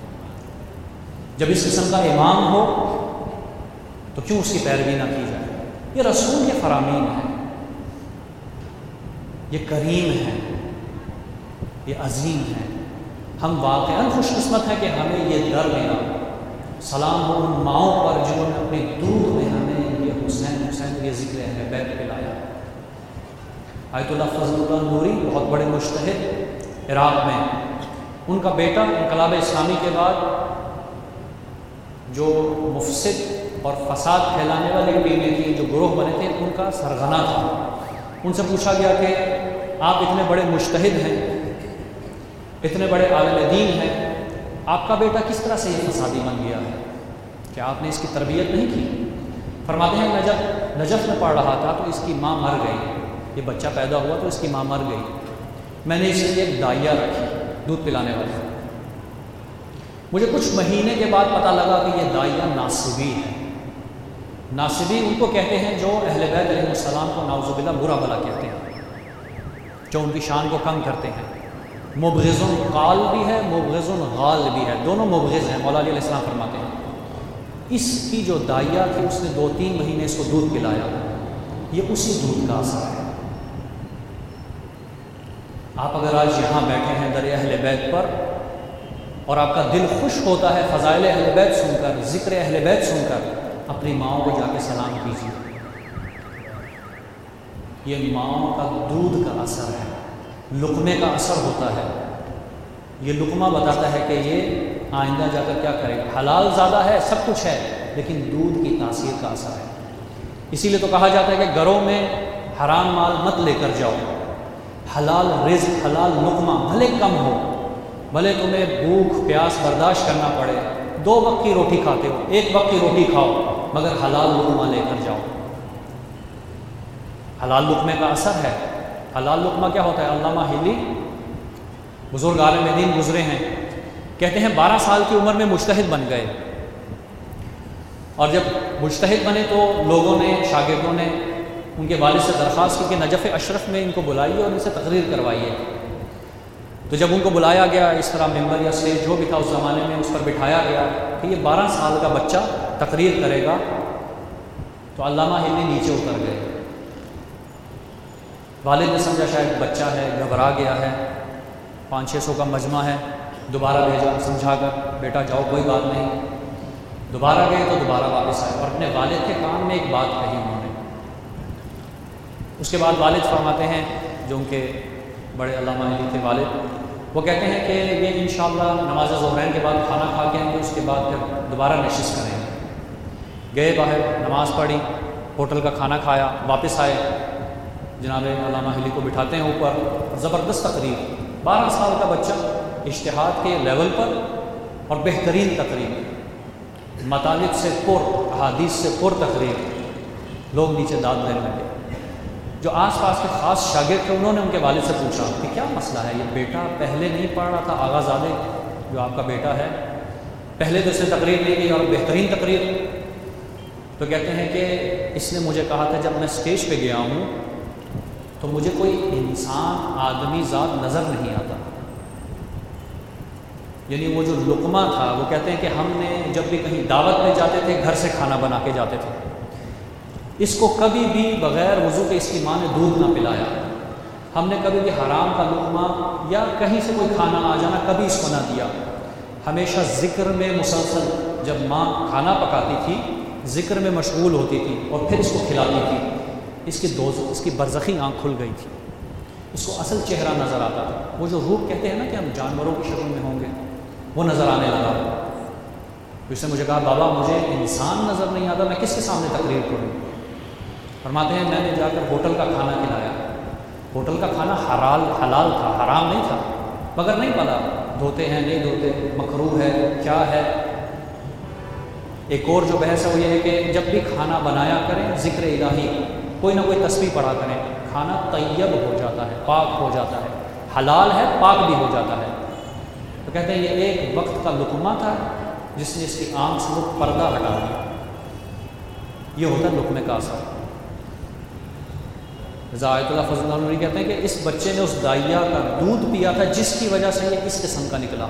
جب اس قسم کا امام ہو تو کیوں اس کی پیروی نہ کی جائے؟ یہ رسول کے فرامین ہیں، یہ کریم ہیں، یہ عظیم ہیں. ہم واقعاً خوش قسمت ہیں کہ ہمیں یہ در ملا. سلام ہو ان ماؤں پر جنہوں نے اپنے دودھ میں ہمیں یہ حسین حسین یہ ذکر اہل بیت پلایا. آیت اللہ فضل اللہ نوری بہت بڑے مجتہد عراق میں، ان کا بیٹا انقلاب اسلامی کے بعد جو مفسد اور فساد پھیلانے والی ٹیمیں تھیں، جو گروہ بنے تھے، ان کا سرغنہ تھا. ان سے پوچھا گیا کہ آپ اتنے بڑے مجتہد ہیں، اتنے بڑے عالم دین ہیں، آپ کا بیٹا کس طرح سے یہ فسادی بن گیا ہے؟ کہ آپ نے اس کی تربیت نہیں کی؟ فرماتے ہیں میں جب نجف میں پڑھ رہا تھا تو اس کی ماں مر گئی. یہ بچہ پیدا ہوا تو اس کی ماں مر گئی. میں نے اس لیے ایک دائیا رکھی دودھ پلانے والی. مجھے کچھ مہینے کے بعد پتہ لگا کہ یہ دائیا ناصبی ہے. ناصبی ان کو کہتے ہیں جو اہل بیت علیہ السلام کو نعوذ باللہ برا بلا کہتے ہیں، جو ان کی شان کو کم کرتے ہیں. مبغض قال بھی ہے، مبغض غال بھی ہے، دونوں مبغض ہیں. مولا علی علیہ السلام فرماتے ہیں اس کی جو دائیا تھی اس نے دو تین مہینے اس کو دودھ پلایا. یہ اسی دودھ کا اثر ہے. آپ اگر آج یہاں بیٹھے ہیں در اہل بیت پر اور آپ کا دل خوش ہوتا ہے فضائل اہل بیت سن کر، ذکر اہل بیت سن کر، اپنی ماؤں کو جا کے سلام کیجیے. یہ ماؤں کا دودھ کا اثر ہے، لقمے کا اثر ہوتا ہے. یہ لقمہ بتاتا ہے کہ یہ آئندہ جا کر کیا کرے گا. حلال زیادہ ہے، سب کچھ ہے، لیکن دودھ کی تاثیر کا اثر ہے. اسی لیے تو کہا جاتا ہے کہ گھروں میں حرام مال مت لے کر جاؤ. حلال رزق، حلال لقمہ بھلے کم ہو، بھلے تمہیں بھوک پیاس برداشت کرنا پڑے، دو وقت کی روٹی کھاتے ہو، ایک وقت کی روٹی کھاؤ، مگر حلال لقمہ لے کر جاؤ. حلال لقمے کا اثر ہے. حلال لقمہ کیا ہوتا ہے؟ علامہ ہلی بزرگ عالم دین گزرے ہیں، کہتے ہیں بارہ سال کی عمر میں مجتہد بن گئے، اور جب مجتہد بنے تو لوگوں نے، شاگردوں نے ان کے والد سے درخواست کی کہ نجف اشرف میں ان کو بلائیے اور ان سے تقریر کروائیے. تو جب ان کو بلایا گیا، اس طرح ممبر یا اسٹیج جو بھی تھا اس زمانے میں، اس پر بٹھایا گیا کہ یہ بارہ سال کا بچہ تقریر کرے گا، تو علامہ ہلی نیچے اتر گئے. والد نے سمجھا شاید بچہ ہے، گھبرا گیا ہے، پانچ چھ سو کا مجمع ہے، دوبارہ بھیجا سمجھا کر، بیٹا جاؤ کوئی بات نہیں. دوبارہ گئے تو دوبارہ واپس آئے اور اپنے والد کے کان میں ایک بات کہی انہوں نے. اس کے بعد والد فرماتے ہیں، جو ان کے بڑے علامہ علی کے والد، وہ کہتے ہیں کہ یہ انشاءاللہ نماز ظہرین کے بعد کھانا کھا کے آئیں گے، اس کے بعد پھر دوبارہ نشست کریں گے. گئے باہر، نماز پڑھی، ہوٹل کا کھانا کھایا، واپس آئے. جناب علامہ علی کو بٹھاتے ہیں اوپر، زبردست تقریر، بارہ سال کا بچہ اجتہاد کے لیول پر اور بہترین تقریر، مطالب سے پر، احادیث سے پر تقریر. لوگ نیچے داد دینے لگے۔ جو آس پاس کے خاص شاگرد تھے انہوں نے ان کے والد سے پوچھا کہ کیا مسئلہ ہے، یہ بیٹا پہلے نہیں پڑھ رہا تھا، آغا زادے جو آپ کا بیٹا ہے پہلے تو اس نے تقریر نہیں کی اور بہترین تقریر، تو کہتے ہیں کہ اس نے مجھے کہا تھا جب میں اسٹیج پہ گیا ہوں تو مجھے کوئی انسان آدمی ذات نظر نہیں آتا، یعنی وہ جو لقمہ تھا، وہ کہتے ہیں کہ ہم نے جب بھی کہیں دعوت میں جاتے تھے گھر سے کھانا بنا کے جاتے تھے، اس کو کبھی بھی بغیر وضو کے اس کی ماں نے دودھ نہ پلایا، ہم نے کبھی بھی حرام کا لقمہ یا کہیں سے کوئی کھانا آ جانا کبھی اس کو نہ دیا، ہمیشہ ذکر میں مسلسل، جب ماں کھانا پکاتی تھی ذکر میں مشغول ہوتی تھی اور پھر اس کو کھلاتی تھی، اس کی دوز اس کی برزخی آنکھ کھل گئی تھی، اس کو اصل چہرہ نظر آتا تھا، وہ جو روح کہتے ہیں نا کہ ہم جانوروں کی شکل میں ہوں گے وہ نظر آنے لگا۔ اس نے مجھے کہا بابا مجھے انسان نظر نہیں آتا، میں کس کے سامنے تقریر کروں؟ فرماتے ہیں میں نے جا کر ہوٹل کا کھانا کھلایا، ہوٹل کا کھانا حلال حلال تھا، حرام نہیں تھا، مگر نہیں پتا دھوتے ہیں نہیں دھوتے، مکروہ ہے کیا ہے۔ ایک اور جو بحث ہے وہ یہ ہے کہ جب بھی کھانا بنایا کریں ذکر الہی، کوئی نہ کوئی تسبیح پڑھا کریں، کھانا طیب ہو جاتا ہے، پاک ہو جاتا ہے، حلال ہے پاک بھی ہو جاتا ہے۔ تو کہتے ہیں یہ ایک وقت کا لقمہ تھا جس نے اس کی آنکھ سے وہ پردہ ہٹا دیا، یہ ہوتا ہے لقمے کا اثر۔ رضا آیت اللہ فضل اللہ علیہ کہتے ہیں کہ اس بچے نے اس دائیا کا دودھ پیا تھا جس کی وجہ سے یہ اس قسم کا نکلا۔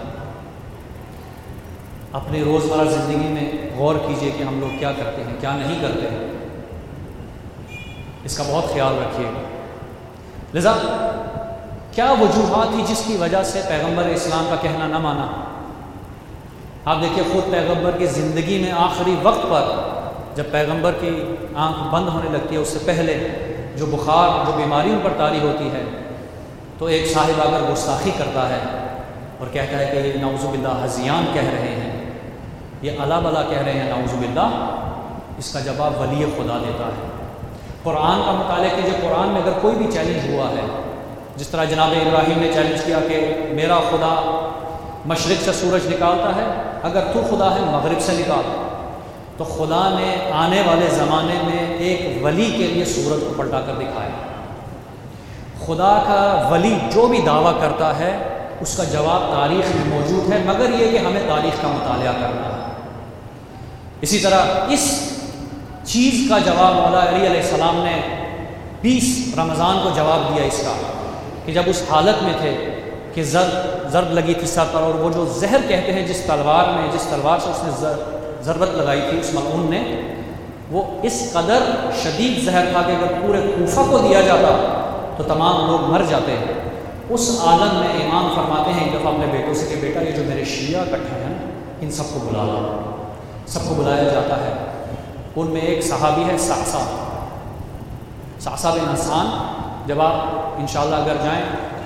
اپنی روزمرہ زندگی میں غور کیجئے کہ ہم لوگ کیا کرتے ہیں کیا نہیں کرتے ہیں، اس کا بہت خیال رکھیے۔ لذا کیا وجوہات تھی جس کی وجہ سے پیغمبر اسلام کا کہنا نہ مانا؟ آپ دیکھیے خود پیغمبر کی زندگی میں آخری وقت پر جب پیغمبر کی آنکھ بند ہونے لگتی ہے، اس سے پہلے جو بخار جو بیماری ان پر طاری ہوتی ہے، تو ایک صاحب اگر گستاخی کرتا ہے اور کہتا ہے کہ یہ نعوذ باللہ ہذیان کہہ رہے ہیں، یہ الا بلا کہہ رہے ہیں نعوذ باللہ، اس کا جواب ولی خدا دیتا ہے۔ قرآن کا مطالعہ کیجیے، قرآن میں اگر کوئی بھی چیلنج ہوا ہے، جس طرح جناب ابراہیم نے چیلنج کیا کہ میرا خدا مشرق سے سورج نکالتا ہے، اگر تو خدا ہے مغرب سے نکال، تو خدا نے آنے والے زمانے میں ایک ولی کے لیے سورج کو پلٹا کر دکھایا۔ خدا کا ولی جو بھی دعویٰ کرتا ہے اس کا جواب تاریخ میں موجود ہے، مگر یہ کہ ہمیں تاریخ کا مطالعہ کرنا ہے۔ اسی طرح اس چیز کا جواب مولا علی علیہ السلام نے بیس رمضان کو جواب دیا اس کا، کہ جب اس حالت میں تھے کہ ضرب ضرب لگی تھی سر پر، اور وہ جو زہر کہتے ہیں جس تلوار میں جس تلوار سے اس نے ضربت لگائی تھی اس ملعون نے، وہ اس قدر شدید زہر تھا کہ اگر پورے کوفہ کو دیا جاتا تو تمام لوگ مر جاتے ہیں۔ اس عالم میں امام فرماتے ہیں ایک دفعہ اپنے بیٹوں سے کہ بیٹا یہ جو میرے شیعہ اکٹھے ہیں ان سب کو بلا لاؤ، سب کو بلایا جاتا ہے۔ ان میں ایک صحابی ہے صعصع صعصع بن حسان، جب آپ انشاءاللہ اگر جائیں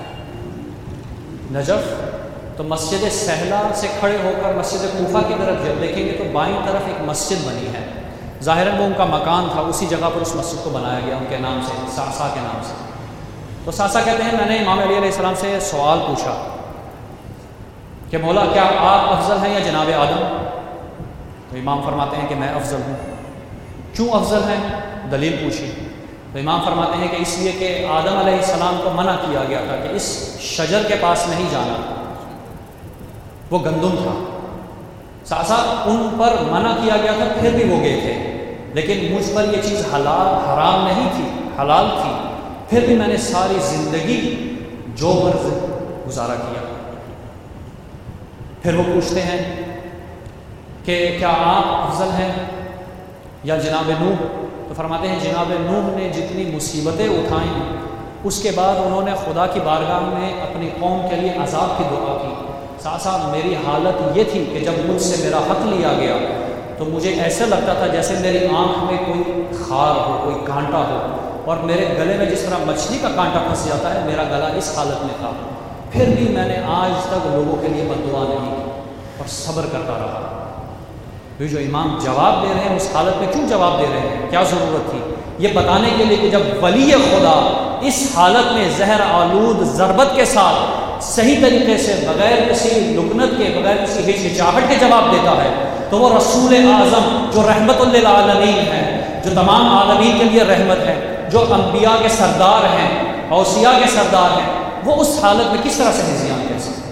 نجف تو مسجد سہلہ سے کھڑے ہو کر مسجد کوفہ کی طرف جب دیکھیں گے تو بائیں طرف ایک مسجد بنی ہے، ظاہراً وہ ان کا مکان تھا، اسی جگہ پر اس مسجد کو بنایا گیا ان کے نام سے، صعصع کے نام سے۔ تو صعصع کہتے ہیں میں نے امام علی علیہ السلام سے سوال پوچھا کہ مولا کیا آپ افضل ہیں یا جناب آدم؟ تو امام فرماتے ہیں کہ میں افضل ہوں۔ کیوں افضل ہیں؟ دلیل پوچھی تو امام فرماتے ہیں کہ اس لیے کہ آدم علیہ السلام کو منع کیا گیا تھا کہ اس شجر کے پاس نہیں جانا، وہ گندم تھا۔ صعصع ان پر منع کیا گیا تھا پھر بھی وہ گئے تھے، لیکن مجھ پر یہ چیز حلال حرام نہیں تھی، حلال تھی، پھر بھی میں نے ساری زندگی جو مرض گزارا کیا۔ پھر وہ پوچھتے ہیں کہ کیا آپ افضل ہیں یا جناب نوح؟ تو فرماتے ہیں جناب نوح نے جتنی مصیبتیں اٹھائیں اس کے بعد انہوں نے خدا کی بارگاہ میں اپنی قوم کے لیے عذاب کی دعا کی۔ صعصع میری حالت یہ تھی کہ جب مجھ سے میرا حق لیا گیا تو مجھے ایسا لگتا تھا جیسے میری آنکھ میں کوئی خار ہو، کوئی کانٹا ہو، اور میرے گلے میں جس طرح مچھلی کا کانٹا پھنس جاتا ہے میرا گلا اس حالت میں تھا، پھر بھی میں نے آج تک لوگوں کے لیے بد دعا نہیں کی اور صبر کرتا رہا۔ یہ جو امام جواب دے رہے ہیں اس حالت میں کیوں جواب دے رہے ہیں؟ کیا ضرورت تھی؟ یہ بتانے کے لیے کہ جب ولی خدا اس حالت میں زہر آلود ضربت کے ساتھ صحیح طریقے سے بغیر کسی لکنت کے بغیر کسی ہچکچاہٹ کے جواب دیتا ہے تو وہ رسول اعظم جو رحمت للعالمین ہے، جو تمام عالمین کے لیے رحمت ہے، جو انبیاء کے سردار ہیں، اوصیاء کے سردار ہیں، وہ اس حالت میں کس طرح سے ہذیان کر سکتے ہیں؟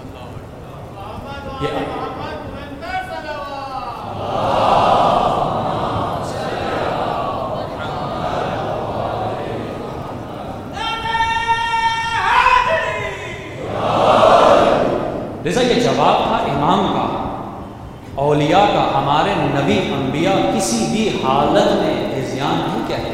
لذا یہ جواب تھا امام کا، اولیاء کا، ہمارے نبی انبیاء کسی بھی حالت میں ہذیان نہیں کہتے،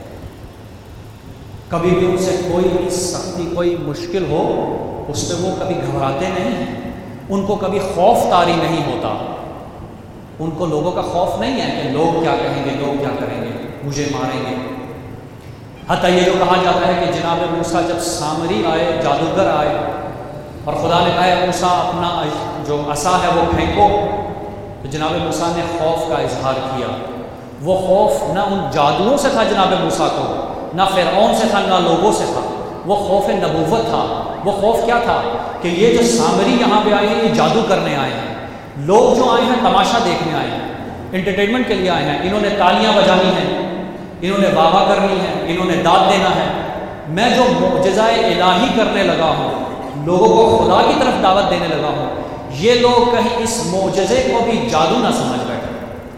کبھی بھی ان سے کوئی بھی سختی، کوئی مشکل ہو اس پہ وہ کبھی گھبراتے نہیں ہیں، ان کو کبھی خوف طاری نہیں ہوتا، ان کو لوگوں کا خوف نہیں ہے کہ لوگ کیا کہیں گے، لوگ کیا کریں گے، مجھے ماریں گے۔ حتیٰ یہ جو کہا جاتا ہے کہ جناب موسیٰ جب سامری آئے، جادوگر آئے اور خدا نے کہا موسیٰ اپنا جو عصا ہے وہ پھینکو، تو جناب موسیٰ نے خوف کا اظہار کیا۔ وہ خوف نہ ان جادوؤں سے تھا جناب موسیٰ کو، نہ فرعون سے تھا، نہ لوگوں سے تھا، وہ خوف نبوت تھا۔ وہ خوف کیا تھا کہ یہ جو سامری یہاں پہ آئے ہیں یہ جادو کرنے آئے ہیں، لوگ جو آئے ہیں تماشا دیکھنے آئے ہیں، انٹرٹینمنٹ کے لیے آئے ہیں، انہوں نے تالیاں بجانی ہیں، انہوں نے واہ واہ کرنی ہے، انہوں نے داد دینا ہے۔ میں جو معجزہ الہی کرنے لگا ہوں، لوگوں کو خدا کی طرف دعوت دینے لگا ہوں، یہ لوگ کہیں اس معجزے کو بھی جادو نہ سمجھ بیٹھے۔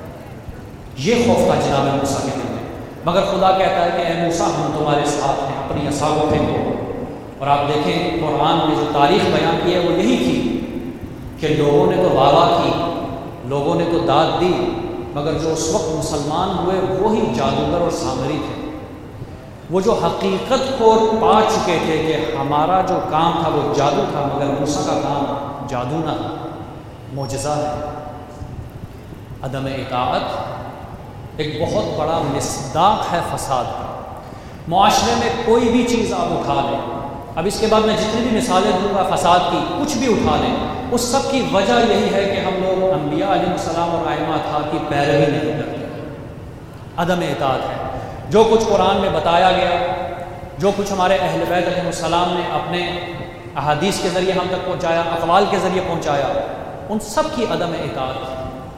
یہ خوف تھا جناب موسیٰ کے دل میں، مگر خدا کہتا ہے کہ اے موسیٰ ہم تمہارے ساتھ ہیں، اپنی عصا کو پھینکو۔ اور آپ دیکھیں قرآن میں جو تاریخ بیان کی ہے وہ یہی تھی کہ لوگوں نے تو واہ واہ کی، لوگوں نے تو داد دی، مگر جو اس وقت مسلمان ہوئے وہی جادوگر اور سامری تھے، وہ جو حقیقت کو پا چکے تھے کہ ہمارا جو کام تھا وہ جادو تھا، مگر موسیٰ کا کام جادو نہ تھا، معجزہ ہے۔ عدم اطاعت ایک بہت بڑا مصداق ہے فساد کا۔ معاشرے میں کوئی بھی چیز آپ اٹھا لیں، اب اس کے بعد میں جتنی بھی مثالیں دوں گا فساد کی، کچھ بھی اٹھا لیں، اس سب کی وجہ یہی ہے کہ ہم لوگ انبیاء علیہ السلام اور ائمہ اطہار کی پیروی نہیں کرتے، عدم اطاعت ہے۔ جو کچھ قرآن میں بتایا گیا، جو کچھ ہمارے اہل بیت علیہ السلام نے اپنے احادیث کے ذریعے ہم تک پہنچایا، اقوال کے ذریعے پہنچایا، ان سب کی عدم اطاعت۔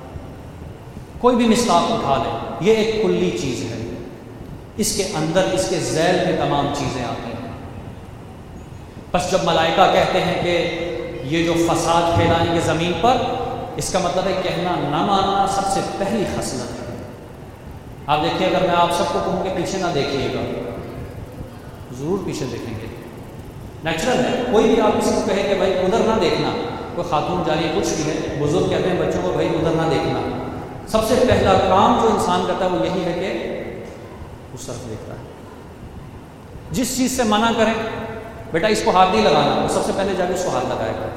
کوئی بھی مصداق اٹھا لیں، یہ ایک کلی چیز ہے، اس کے اندر اس کے ذیل میں تمام چیزیں آتی ہیں۔ بس جب ملائکہ کہتے ہیں کہ یہ جو فساد پھیلائیں گے زمین پر، اس کا مطلب ہے کہنا نہ ماننا سب سے پہلی خصلت ہے۔ آپ دیکھیں، اگر میں آپ سب کو کہوں کہ پیچھے نہ دیکھیے گا، ضرور پیچھے دیکھیں گے، نیچرل ہے۔ کوئی بھی آپ کسی کو کہے کہ بھائی ادھر نہ دیکھنا، کوئی خاتون جا رہی ہے، کچھ بھی ہے، بزرگ کہتے ہیں بچوں کو بھائی ادھر نہ دیکھنا، سب سے پہلا کام جو انسان کرتا ہے وہ یہی ہے کہ اس طرف دیکھتا ہے۔ جس چیز سے منع کریں بیٹا اس کو ہاتھ نہیں لگانا، وہ سب سے پہلے جا کے اس کو ہاتھ لگائے گا۔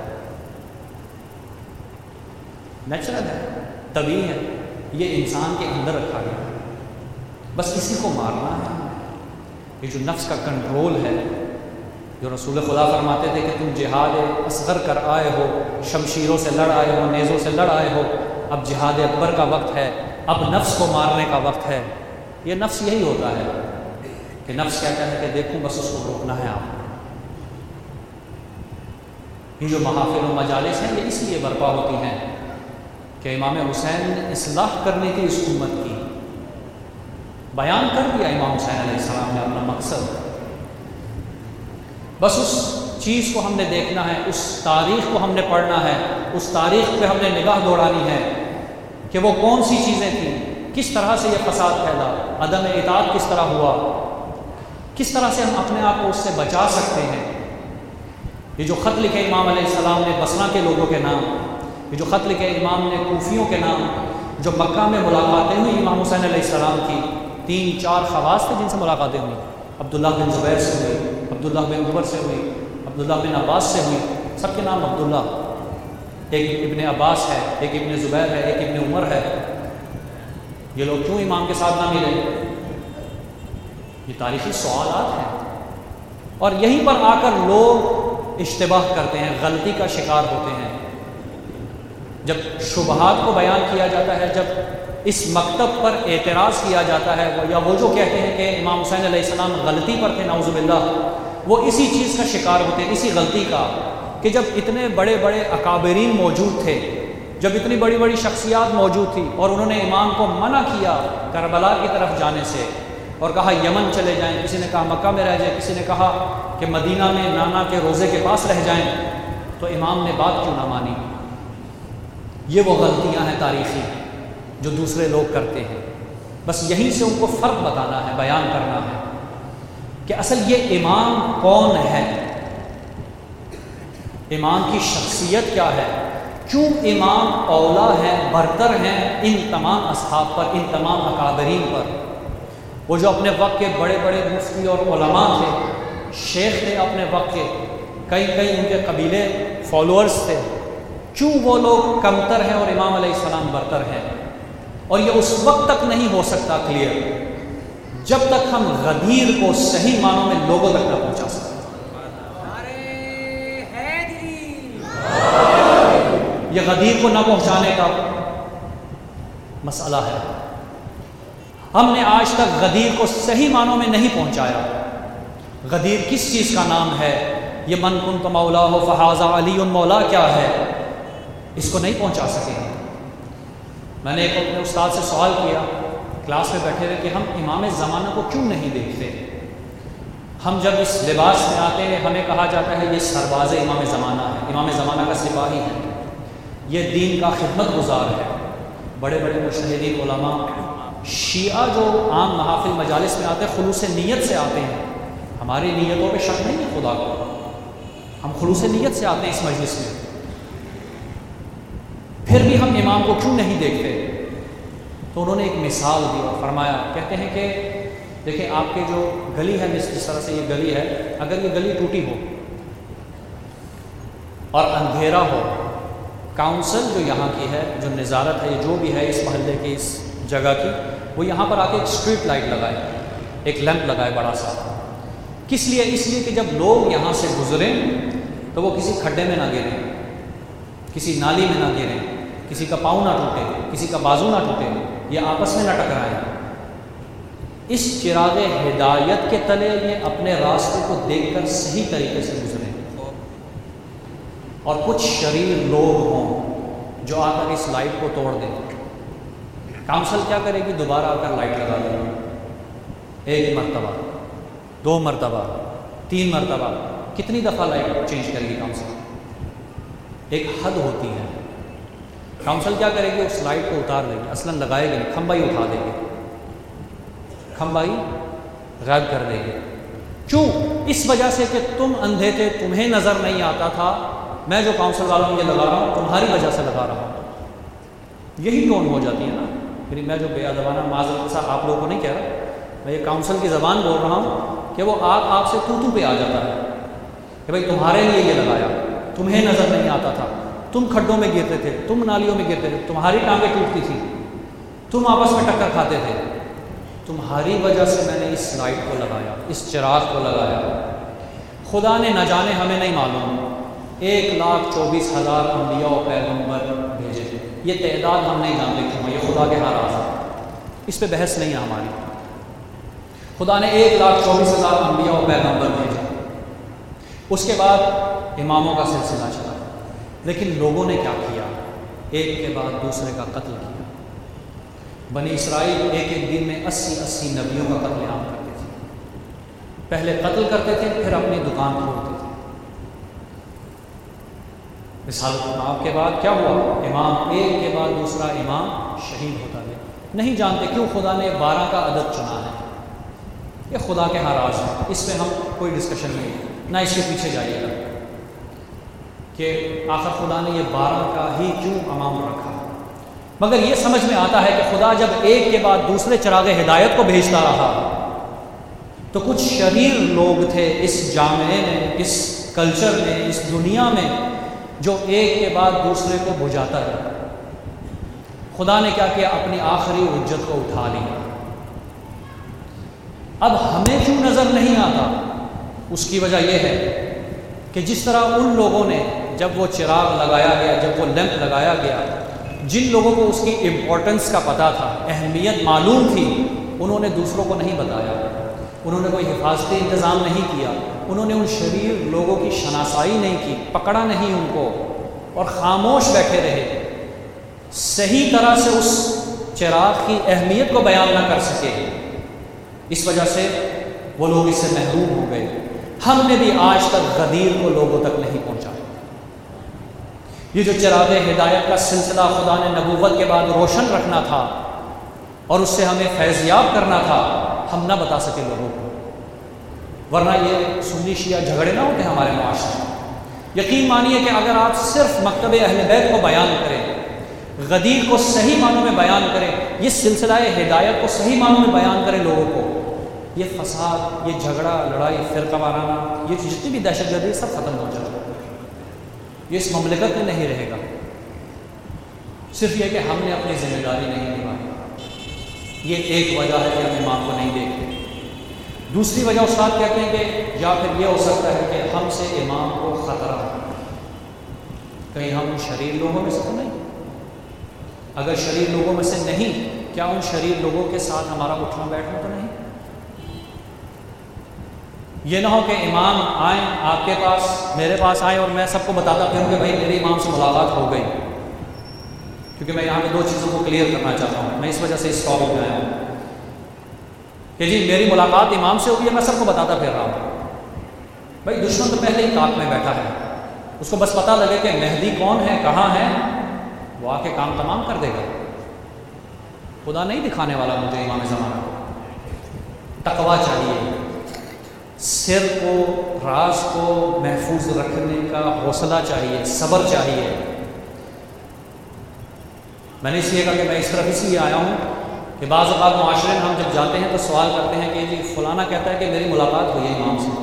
نیچرل ہے، طبیعی ہے، یہ انسان کے اندر رکھا گیا ہے، بس اسی کو مارنا ہے۔ یہ جو نفس کا کنٹرول ہے، جو رسول خدا فرماتے تھے کہ تم جہاد اصغر کر آئے ہو، شمشیروں سے لڑ آئے ہو، نیزوں سے لڑ آئے ہو، اب جہاد اکبر کا وقت ہے، اب نفس کو مارنے کا وقت ہے۔ یہ نفس یہی ہوتا ہے کہ نفس کہتا ہے کہ دیکھوں بس اس کو روکنا ہے آپ کو۔ یہ جو محافل و مجالس ہیں یہ اس لیے برپا ہوتی ہیں کہ امام حسین نے اصلاح کرنی تھی اس امت کی، بیان کر دیا امام حسین علیہ السلام نے اپنا مقصد، بس اس چیز کو ہم نے دیکھنا ہے، اس تاریخ کو ہم نے پڑھنا ہے، اس تاریخ پہ ہم نے نگاہ دوڑانی ہے کہ وہ کون سی چیزیں تھیں، کس طرح سے یہ فساد پھیلا، عدم اطاعت کس طرح ہوا، کس طرح سے ہم اپنے آپ کو اس سے بچا سکتے ہیں۔ یہ جو خط لکھے امام علیہ السلام نے بصرہ کے لوگوں کے نام، یہ جو خط لکھے امام نے کوفیوں کے نام، جو مکہ میں ملاقاتیں ہوئی امام حسین علیہ السلام کی، تین چار خواص تھے جن سے ملاقاتیں ہوئی، عبداللہ بن زبیر سے ہوئی، عبداللہ بن عمر سے ہوئی، عبداللہ بن عباس سے ہوئی، سب کے نام عبداللہ، ایک ابن عباس ہے، ایک ابن زبیر ہے، ایک ابن عمر ہے۔ یہ لوگ کیوں امام کے ساتھ نہ ملے؟ یہ تاریخی سوالات ہیں، اور یہیں پر آ کر لوگ اشتباہ کرتے ہیں، غلطی کا شکار ہوتے ہیں۔ جب شبہات کو بیان کیا جاتا ہے، جب اس مکتب پر اعتراض کیا جاتا ہے، یا وہ جو کہتے ہیں کہ امام حسین علیہ السلام غلطی پر تھے نعوذ باللہ، وہ اسی چیز کا شکار ہوتے ہیں، اسی غلطی کا، کہ جب اتنے بڑے بڑے اکابرین موجود تھے جب اتنی بڑی بڑی شخصیات موجود تھی اور انہوں نے امام کو منع کیا کربلا کی طرف جانے سے اور کہا یمن چلے جائیں، کسی نے کہا مکہ میں رہ جائیں، کسی نے کہا کہ مدینہ میں نانا کے روزے کے پاس رہ جائیں، تو امام نے بات کیوں نہ مانی؟ یہ وہ غلطیاں ہیں تاریخی جو دوسرے لوگ کرتے ہیں، بس یہیں سے ان کو فرق بتانا ہے، بیان کرنا ہے کہ اصل یہ امام کون ہے، امام کی شخصیت کیا ہے، کیوں امام اولا ہے، برتر ہیں ان تمام اصحاب پر، ان تمام اکابرین پر۔ وہ جو اپنے وقت کے بڑے بڑے مفتی اور علماء تھے، شیخ تھے اپنے وقت کے، کئی کئی ان کے قبیلے فالوورز تھے، کیوں وہ لوگ کمتر ہیں اور امام علیہ السلام برتر ہیں؟ اور یہ اس وقت تک نہیں ہو سکتا کلیئر جب تک ہم غدیر کو صحیح معنوں میں لوگوں تک نہ پہنچا سکتے۔ یہ غدیر کو نہ پہنچانے کا مسئلہ ہے۔ ہم نے آج تک غدیر کو صحیح معنوں میں نہیں پہنچایا۔ غدیر کس چیز کا نام ہے؟ یہ من کنت مولا ہو فہذا علی مولا کیا ہے؟ اس کو نہیں پہنچا سکے۔ میں نے ایک اپنے استاد سے سوال کیا کلاس میں بیٹھے ہوئے کہ ہم امام زمانہ کو کیوں نہیں دیکھتے؟ ہم جب اس لباس میں آتے ہیں ہمیں کہا جاتا ہے یہ سرباز امام زمانہ ہے، امام زمانہ کا سپاہی ہے، یہ دین کا خدمت گزار ہے۔ بڑے بڑے مجتہدین علماء شیعہ جو عام محافل مجالس میں آتے ہیں خلوص نیت سے آتے ہیں، ہماری نیتوں پہ شک نہیں ہے خدا کو، ہم خلوص نیت سے آتے ہیں اس مجلس میں، پھر بھی ہم امام کو کیوں نہیں دیکھتے؟ تو انہوں نے ایک مثال دی اور فرمایا، کہتے ہیں کہ دیکھیں آپ کے جو گلی ہے، جس طرح سے یہ گلی ہے، اگر یہ گلی ٹوٹی ہو اور اندھیرا ہو، کاؤنسل جو یہاں کی ہے، جو نظارت ہے، جو بھی ہے اس محلے کی، اس جگہ کی، وہ یہاں پر آ کے ایک اسٹریٹ لائٹ لگائے، ایک لیمپ لگائے بڑا سا۔ کس لیے؟ اس لیے کہ جب لوگ یہاں سے گزریں تو وہ کسی کھڈے میں نہ گریں، کسی نالی میں نہ گریں، کسی کا پاؤں نہ ٹوٹے، کسی کا بازو نہ ٹوٹے، یہ آپس میں نہ ٹکرائیں۔ اس چراغ ہدایت کے تلے یہ اپنے راستے کو دیکھ کر صحیح طریقے سے گزریں، اور کچھ شریر لوگ ہوں جو آ کر اس لائٹ کو توڑ دیں۔ کاؤنسل کیا کرے گی؟ دوبارہ آ کر لائٹ لگا دے گی، ایک مرتبہ، دو مرتبہ، تین مرتبہ، کتنی دفعہ لائٹ چینج کرے گی کاؤنسل؟ ایک حد ہوتی ہے۔ کاؤنسل کیا کرے گی؟ اس لائٹ کو اتار دے گی، اصلاً لگائے گی، کھمبا ہی اٹھا دے گی، کھمبا ہی غائب کر دے گی۔ کیوں؟ اس وجہ سے کہ تم اندھے تھے، تمہیں نظر نہیں آتا تھا، میں جو کاؤنسل والا ہوں یہ لگا رہا ہوں، تمہاری وجہ سے لگا رہا ہوں۔ یہی ٹون ہو جاتی ہے نا۔ پھر میں جو بے ادبانہ معذرت کے ساتھ آپ لوگوں کو نہیں کہہ رہا، میں یہ کاؤنسل کی زبان بول رہا ہوں کہ وہ آگ آپ سے تو تو پہ آ جاتا ہے کہ بھائی تمہارے لیے یہ لگایا، تمہیں نظر نہیں آتا تھا، تم کھڈوں میں گرتے تھے، تم نالیوں میں گرتے تھے، تمہاری ٹانگیں ٹوٹتی تھی، تم آپس میں ٹکر کھاتے تھے، تمہاری وجہ سے میں نے اس لائٹ کو لگایا، اس چراغ کو لگایا۔ خدا نے نہ جانے، ہمیں نہیں معلوم، ایک لاکھ چوبیس ہزار انبیاء و پیغمبر بھیجے، یہ تعداد ہم نہیں جانتے کیوں، یہ خدا کے ہاں راز ہے، اس پہ بحث نہیں ہے ہماری۔ خدا نے ایک لاکھ چوبیس ہزار انبیاء و پیغمبر بھیجے، اس کے بعد اماموں کا سلسلہ چلا، لیکن لوگوں نے کیا کیا؟ ایک کے بعد دوسرے کا قتل کیا۔ بنی اسرائیل ایک ایک دن میں اسی اسی نبیوں کا قتل عام کرتے تھے، پہلے قتل کرتے تھے، پھر اپنی دکان کھولتے تھے۔ مثال آپ کے بعد کیا ہوا؟ امام ایک کے بعد دوسرا امام شہید ہوتا گیا۔ نہیں جانتے کیوں خدا نے بارہ کا عدد چنا ہے، یہ خدا کے ہاں راز ہے، اس پہ ہم کوئی ڈسکشن نہیں، نہ اس کے پیچھے جائیے گا کہ آخر خدا نے یہ بارہ کا ہی کیوں امام رکھا۔ مگر یہ سمجھ میں آتا ہے کہ خدا جب ایک کے بعد دوسرے چراغ ہدایت کو بھیجتا رہا تو کچھ شریر لوگ تھے اس جامعے میں، اس کلچر میں، اس دنیا میں، جو ایک کے بعد دوسرے کو بجھاتا رہا۔ خدا نے کیا کیا؟ اپنی آخری حجت کو اٹھا لیا۔ اب ہمیں کیوں نظر نہیں آتا؟ اس کی وجہ یہ ہے کہ جس طرح ان لوگوں نے جب وہ چراغ لگایا گیا، جب وہ لیمپ لگایا گیا، جن لوگوں کو اس کی امپورٹنس کا پتہ تھا، اہمیت معلوم تھی، انہوں نے دوسروں کو نہیں بتایا، انہوں نے کوئی حفاظتی انتظام نہیں کیا، انہوں نے ان شریر لوگوں کی شناسائی نہیں کی، پکڑا نہیں ان کو، اور خاموش بیٹھے رہے۔ صحیح طرح سے اس چراغ کی اہمیت کو بیان نہ کر سکے، اس وجہ سے وہ لوگ اس سے محروم ہو گئے۔ ہم نے بھی آج تک غدیر کو لوگوں تک نہیں پہنچایا۔ یہ جو چراغ ہدایت کا سلسلہ خدا نے نبوت کے بعد روشن رکھنا تھا اور اس سے ہمیں فیضیاب کرنا تھا، ہم نہ بتا سکے لوگوں کو، ورنہ یہ سنی شیعہ جھگڑے نہ ہوتے ہمارے معاشرے میں۔ یقین مانیے کہ اگر آپ صرف مکتب اہل بیت کو بیان کریں، غدیر کو صحیح معنوں میں بیان کریں، یہ سلسلہ ہدایت کو صحیح معنوں میں بیان کریں لوگوں کو، یہ فساد، یہ جھگڑا، لڑائی، فرقہ وارانہ، یہ جتنی بھی دہشت گردی سب ختم ہو جائے گا۔ یہ اس مملکت میں نہیں رہے گا۔ صرف یہ کہ ہم نے اپنی ذمہ داری نہیں نبھائی، یہ ایک وجہ ہے کہ ہم امام کو نہیں دیکھتے۔ دوسری وجہ استاد کہتے ہیں کہ یا پھر یہ ہو سکتا ہے کہ ہم سے امام کو خطرہ ہے، کہیں ہم شریر لوگوں میں سے تو نہیں؟ اگر شریر لوگوں میں سے نہیں، کیا ان شریر لوگوں کے ساتھ ہمارا اٹھنا بیٹھنا تو نہیں؟ یہ نہ ہو کہ امام آئیں آپ کے پاس، میرے پاس آئیں اور میں سب کو بتاتا پھروں کہ بھائی میرے امام سے ملاقات ہو گئی، کیونکہ میں یہاں پہ دو چیزوں کو کلیئر کرنا چاہتا ہوں، میں اس وجہ سے اس ٹاپک میں آیا ہوں کہ جی میری ملاقات امام سے ہوئی ہے، میں سب کو بتاتا پھر رہا ہوں۔ بھائی دشمن تو پہلے ہی طاق میں بیٹھا ہے، اس کو بس پتہ لگے کہ مہدی کون ہے، کہاں ہے، وہ آ کے کام تمام کر دے گا۔ خدا نہیں دکھانے والا مجھے امام زمانہ کو۔ تقویٰ چاہیے، سر کو، راز کو محفوظ رکھنے کا حوصلہ چاہیے، صبر چاہیے۔ میں نے اس لیے کہا کہ میں اس طرف اس لیے آیا ہوں کہ بعض اوقات معاشرے میں ہم جب جاتے ہیں تو سوال کرتے ہیں کہ جی فلانا کہتا ہے کہ میری ملاقات ہوئی ہے امام سے،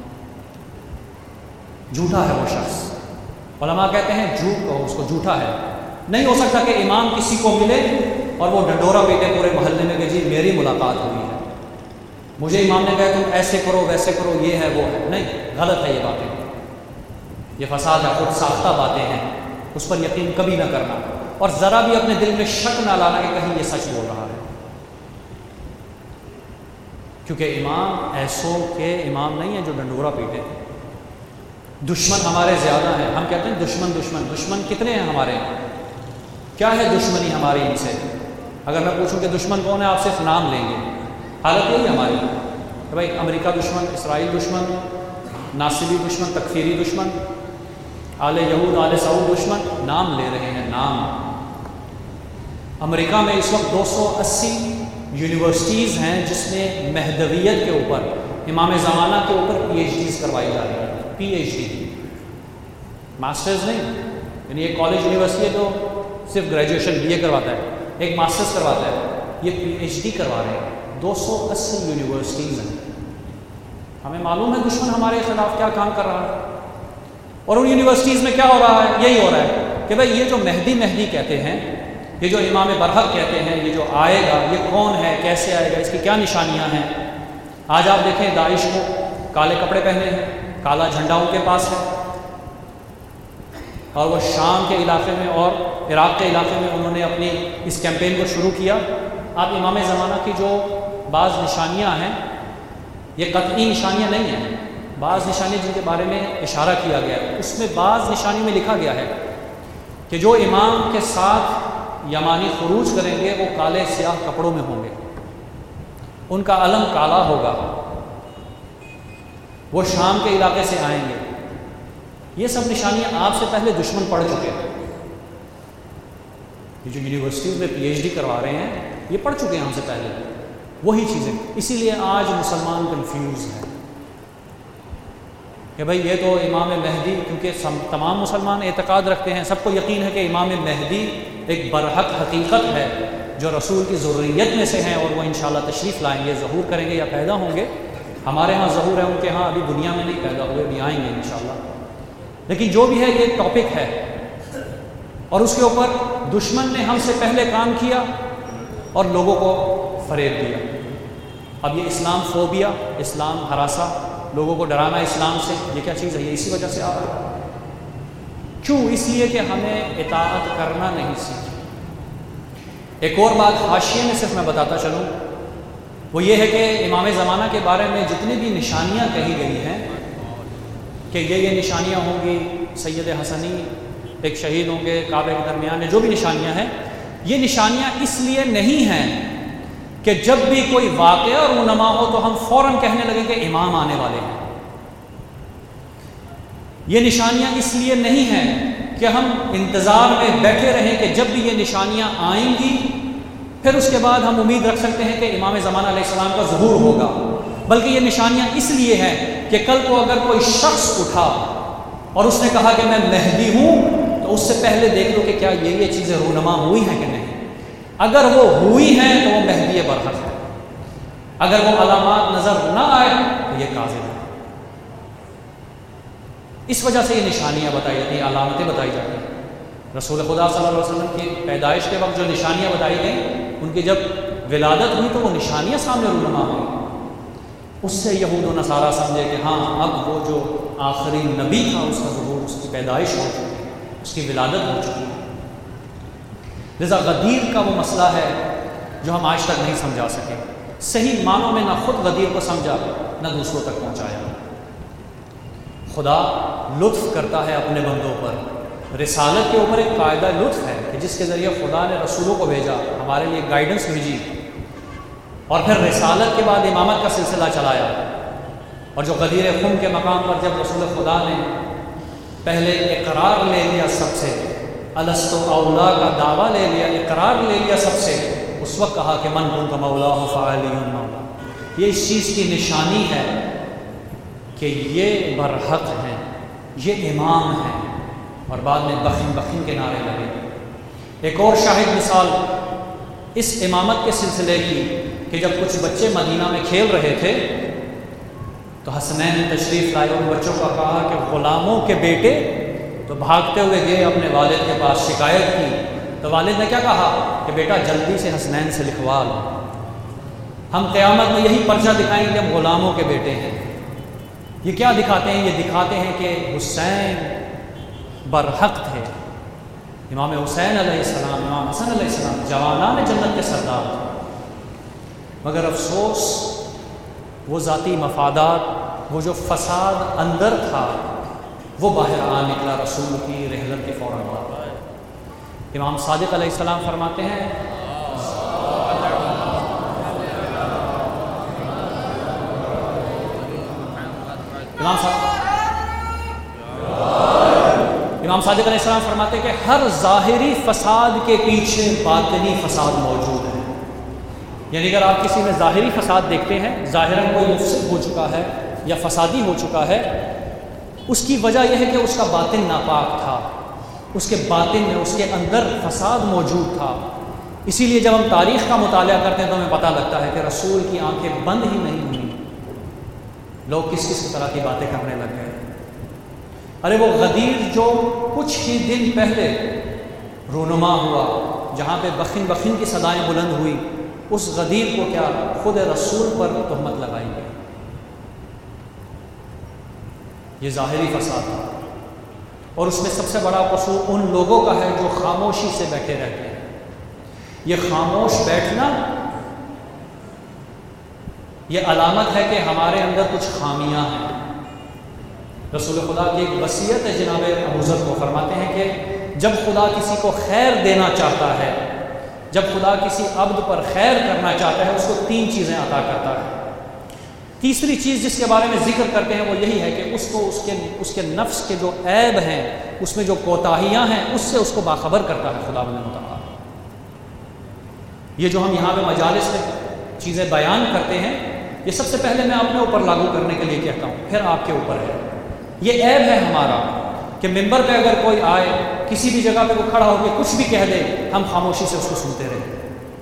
جھوٹا ہے وہ شخص۔ علماء کہتے ہیں جھوٹ کہو اس کو، جھوٹا ہے۔ نہیں ہو سکتا کہ امام کسی کو ملے اور وہ ڈنڈورا پیٹے پورے محلے میں کہ جی میری ملاقات ہوئی ہے، مجھے امام نے کہا تم ایسے کرو ویسے کرو، یہ ہے وہ ہے۔ نہیں، غلط ہے یہ باتیں، یہ فساد ہے، خود ساختہ باتیں ہیں، اس پر یقین کبھی نہ کرنا، اور ذرا بھی اپنے دل میں شک نہ لانا کہ کہیں یہ سچ بول رہا ہے، کیونکہ امام ایسوں کے امام نہیں ہیں جو ڈنڈورا پیٹے۔ دشمن ہمارے زیادہ ہیں، ہم کہتے ہیں دشمن دشمن دشمن کتنے ہیں ہمارے؟ کیا ہے دشمنی ہماری ان سے؟ اگر میں پوچھوں کہ دشمن کون ہے، آپ صرف نام لیں گے۔ حالت یہی ہماری کہ بھائی امریکہ دشمن، اسرائیل دشمن، ناصبی دشمن، تکفیری دشمن، آل یہود آل سعود دشمن، نام لے رہے ہیں، نام۔ امریکہ میں اس وقت دو سو اسی یونیورسٹیز ہیں جس میں مہدویت کے اوپر، امام زمانہ کے اوپر پی ایچ ڈیز کروائی جا رہی ہیں۔ پی ایچ ڈی، ماسٹرز نہیں، یعنی ایک کالج یونیورسٹی ہے جو صرف گریجویشن بی اے کرواتا ہے، ایک ماسٹرز کرواتا ہے، یہ پی ایچ ڈی کروا رہے ہیں۔ دو سو اسی یونیورسٹیز ہیں۔ ہمیں معلوم ہے دشمن ہمارے خلاف کیا کام کر رہا ہے، اور ان یونیورسٹیز میں کیا ہو رہا ہے؟ یہی ہو رہا ہے کہ بھائی یہ جو مہدی مہدی کہتے ہیں، یہ جو امام برحق کہتے ہیں، یہ جو آئے گا یہ کون ہے، کیسے آئے گا، اس کی کیا نشانیاں ہیں؟ آج آپ دیکھیں داعش کو کالے کپڑے پہنے ہیں، کالا جھنڈا ان کے پاس ہے، اور وہ شام کے علاقے میں اور عراق کے علاقے میں انہوں نے اپنی اس کیمپین کو شروع کیا۔ آپ امام زمانہ کی جو بعض نشانیاں ہیں، یہ قطعی نشانیاں نہیں ہیں، بعض نشانیاں جن کے بارے میں اشارہ کیا گیا ہے، اس میں بعض نشانی میں لکھا گیا ہے کہ جو امام کے ساتھ یمانی خروج کریں گے وہ کالے سیاہ کپڑوں میں ہوں گے، ان کا علم کالا ہوگا، وہ شام کے علاقے سے آئیں گے۔ یہ سب نشانیاں آپ سے پہلے دشمن پڑھ چکے ہیں۔ یہ جو یونیورسٹیز میں پی ایچ ڈی کروا رہے ہیں یہ پڑھ چکے ہیں ہم سے پہلے وہی چیزیں، اسی لیے آج مسلمان کنفیوز ہیں کہ بھئی یہ تو امام مہدی، کیونکہ تمام مسلمان اعتقاد رکھتے ہیں، سب کو یقین ہے کہ امام مہدی ایک برحق حقیقت ہے جو رسول کی ذریت میں سے ہیں، اور وہ انشاءاللہ تشریف لائیں گے، ظہور کریں گے یا پیدا ہوں گے۔ ہمارے ہاں ظہور ہے، ان کے ہاں ابھی دنیا میں نہیں پیدا ہوئے، بھی آئیں گے انشاءاللہ۔ لیکن جو بھی ہے یہ ٹاپک ہے، اور اس کے اوپر دشمن نے ہم سے پہلے کام کیا اور لوگوں کو فریب دیا۔ اب یہ اسلام فوبیا، اسلام ہراسا، لوگوں کو ڈرانا اسلام سے، یہ کیا چیز ہے؟ یہ اسی وجہ سے آ رہا ہے۔ کیوں؟ اس لیے کہ ہمیں اطاعت کرنا نہیں سیکھی۔ ایک اور بات حاشیے میں صرف میں بتاتا چلوں، وہ یہ ہے کہ امام زمانہ کے بارے میں جتنی بھی نشانیاں کہی گئی ہیں کہ یہ یہ نشانیاں ہوں گی، سید حسنی ایک شہید ہوں گے، کعبے کے درمیان میں جو بھی نشانیاں ہیں، یہ نشانیاں اس لیے نہیں ہیں کہ جب بھی کوئی واقعہ رونما ہو تو ہم فوراً کہنے لگیں کہ امام آنے والے ہیں۔ یہ نشانیاں اس لیے نہیں ہیں کہ ہم انتظار میں بیٹھے رہیں کہ جب بھی یہ نشانیاں آئیں گی پھر اس کے بعد ہم امید رکھ سکتے ہیں کہ امام زمانہ علیہ السلام کا ظہور ہوگا، بلکہ یہ نشانیاں اس لیے ہیں کہ کل کو اگر کوئی شخص اٹھا اور اس نے کہا کہ میں مہدی ہوں تو اس سے پہلے دیکھ لو کہ کیا یہ یہ چیزیں رونما ہوئی ہیں کہ نہیں۔ اگر وہ ہوئی ہیں تو وہ مہدی برحق ہے، اگر وہ علامات نظر نہ آئے تو یہ کاذب ہے۔ اس وجہ سے یہ نشانیاں بتائی جاتی ہیں، علامتیں بتائی جاتی ہیں۔ رسول خدا صلی اللہ علیہ وسلم کی پیدائش کے وقت جو نشانیاں بتائی گئیں، ان کی جب ولادت ہوئی تو وہ نشانیاں سامنے رونما ہوئی۔ اس سے یہود و نصارہ سمجھے کہ ہاں اب وہ جو آخری نبی تھا اس کا ظہور، اس کی پیدائش ہو چکی ہے، اس کی ولادت ہو چکی ہے۔ لذا غدیر کا وہ مسئلہ ہے جو ہم آج تک نہیں سمجھا سکے، صحیح معنوں میں نہ خود غدیر کو سمجھا نہ دوسروں تک پہنچایا۔ خدا لطف کرتا ہے اپنے بندوں پر، رسالت کے اوپر ایک قاعدہ لطف ہے کہ جس کے ذریعے خدا نے رسولوں کو بھیجا، ہمارے لیے گائیڈنس بھیجی، اور پھر رسالت کے بعد امامت کا سلسلہ چلایا۔ اور جو غدیر خم کے مقام پر جب رسول خدا نے پہلے اقرار لے لیا سب سے، الستو اولا کا دعویٰ لے لیا، اقرار لے لیا سب سے، اس وقت کہا کہ من کنت مولاہ فعلی مولا۔ یہ اس چیز کی نشانی ہے کہ یہ برحق ہیں، یہ امام ہیں، اور بعد میں بخن بخن کے نعرے لگے۔ ایک اور شاہد مثال اس امامت کے سلسلے کی کہ جب کچھ بچے مدینہ میں کھیل رہے تھے تو حسنین نے تشریف لائے، ان بچوں کا کہا کہ غلاموں کے بیٹے، تو بھاگتے ہوئے گئے اپنے والد کے پاس، شکایت کی تو والد نے کیا کہا کہ بیٹا جلدی سے حسنین سے لکھوا لو، ہم قیامت میں یہی پرچہ دکھائیں گے ہم غلاموں کے بیٹے ہیں۔ یہ کیا دکھاتے ہیں؟ یہ دکھاتے ہیں کہ حسین برحق تھے، امام حسین علیہ السلام، امام حسن علیہ السلام جوانان جنت کے سردار تھے، مگر افسوس وہ ذاتی مفادات، وہ جو فساد اندر تھا وہ باہر آ نکلا رسول کی رحلت کے فوراً بعد۔ امام صادق علیہ السلام فرماتے ہیں امام صادق امام صادق علیہ السلام فرماتے ہیں کہ ہر ظاہری فساد کے پیچھے باطنی فساد موجود ہے۔ یعنی اگر آپ کسی میں ظاہری فساد دیکھتے ہیں، ظاہراً کوئی مفسد ہو چکا ہے یا فسادی ہو چکا ہے، اس کی وجہ یہ ہے کہ اس کا باطن ناپاک تھا، اس کے باطن میں، اس کے اندر فساد موجود تھا۔ اسی لیے جب ہم تاریخ کا مطالعہ کرتے ہیں تو ہمیں پتہ لگتا ہے کہ رسول کی آنکھیں بند ہی نہیں ہوئیں، لوگ کس کس طرح کی باتیں کرنے لگ گئے۔ ارے وہ غدیر جو کچھ ہی دن پہلے رونما ہوا، جہاں پہ بخن بخن کی صدائیں بلند ہوئی، اس غدیر کو کیا خود رسول پر تہمت لگائی گئی۔ یہ ظاہری فساد تھا، اور اس میں سب سے بڑا قصور ان لوگوں کا ہے جو خاموشی سے بیٹھے رہتے ہیں۔ یہ خاموش بیٹھنا یہ علامت ہے کہ ہمارے اندر کچھ خامیاں ہیں۔ رسول خدا کی ایک وصیت ہے جناب ابوذر کو، فرماتے ہیں کہ جب خدا کسی کو خیر دینا چاہتا ہے، جب خدا کسی عبد پر خیر کرنا چاہتا ہے، اس کو تین چیزیں عطا کرتا ہے۔ تیسری چیز جس کے بارے میں ذکر کرتے ہیں وہ یہی ہے کہ اس کو اس کے اس کے نفس کے جو عیب ہیں، اس میں جو کوتاہیاں ہیں، اس سے اس کو باخبر کرتا ہے خداوند متعال۔ یہ جو ہم یہاں پہ مجالس میں چیزیں بیان کرتے ہیں، یہ سب سے پہلے میں اپنے اوپر لاگو کرنے کے لیے کہتا ہوں، پھر آپ کے اوپر ہے۔ یہ عیب ہے ہمارا کہ ممبر پہ اگر کوئی آئے، کسی بھی جگہ پہ وہ کھڑا ہو کے کچھ بھی کہہ دے، ہم خاموشی سے اس کو سنتے رہے۔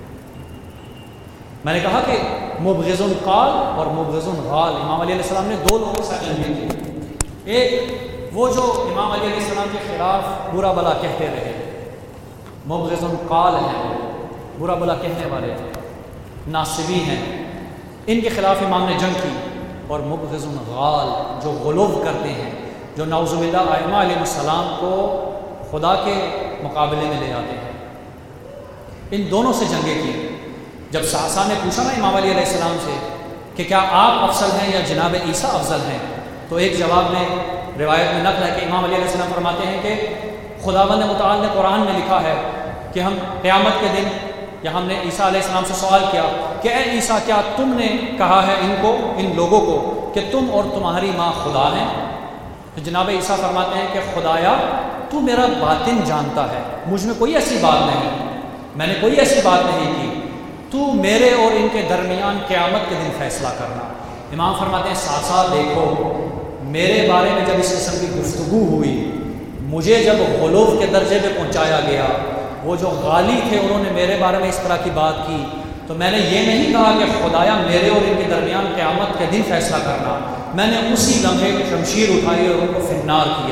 میں نے کہا کہ مبغض قال اور مبغض غال، امام علیہ السلام نے دو لوگوں سے جنگیں کی۔ ایک وہ جو امام علیہ السلام کے خلاف برا بلا کہتے رہے، مبغض قال ہیں، برا بلا کہنے والے ناصبی ہیں، ان کے خلاف امام نے جنگ کی۔ اور مبغض غال جو غلو کرتے ہیں، جو نعوذ باللہ ائمہ علیہ السلام کو خدا کے مقابلے میں لے آتے ہیں، ان دونوں سے جنگیں کی۔ جب صحابہ نے پوچھا نا امام علیہ السلام سے کہ کیا آپ افضل ہیں یا جناب عیسیٰ افضل ہیں، تو ایک جواب میں روایت میں نقل ہے کہ امام علیہ السلام فرماتے ہیں کہ خداوند متعال نے قرآن میں لکھا ہے کہ ہم قیامت کے دن، یا ہم نے عیسیٰ علیہ السلام سے سوال کیا کہ اے عیسیٰ، کیا تم نے کہا ہے ان کو، ان لوگوں کو، کہ تم اور تمہاری ماں خدا ہیں؟ تو جناب عیسیٰ فرماتے ہیں کہ خدایا تو میرا باطن جانتا ہے، مجھ میں کوئی ایسی بات نہیں، میں نے کوئی ایسی بات نہیں کی، تو میرے اور ان کے درمیان قیامت کے دن فیصلہ کرنا۔ امام فرماتے ہیں ساتھ ساتھ دیکھو، میرے بارے میں جب اس قسم کی گفتگو ہوئی، مجھے جب غلو کے درجے پہ پہنچایا گیا، وہ جو غالی تھے انہوں نے میرے بارے میں اس طرح کی بات کی، تو میں نے یہ نہیں کہا کہ خدایا میرے اور ان کے درمیان قیامت کے دن فیصلہ کرنا، میں نے اسی لمحے شمشیر اٹھائی اور ان کو فنار کیا۔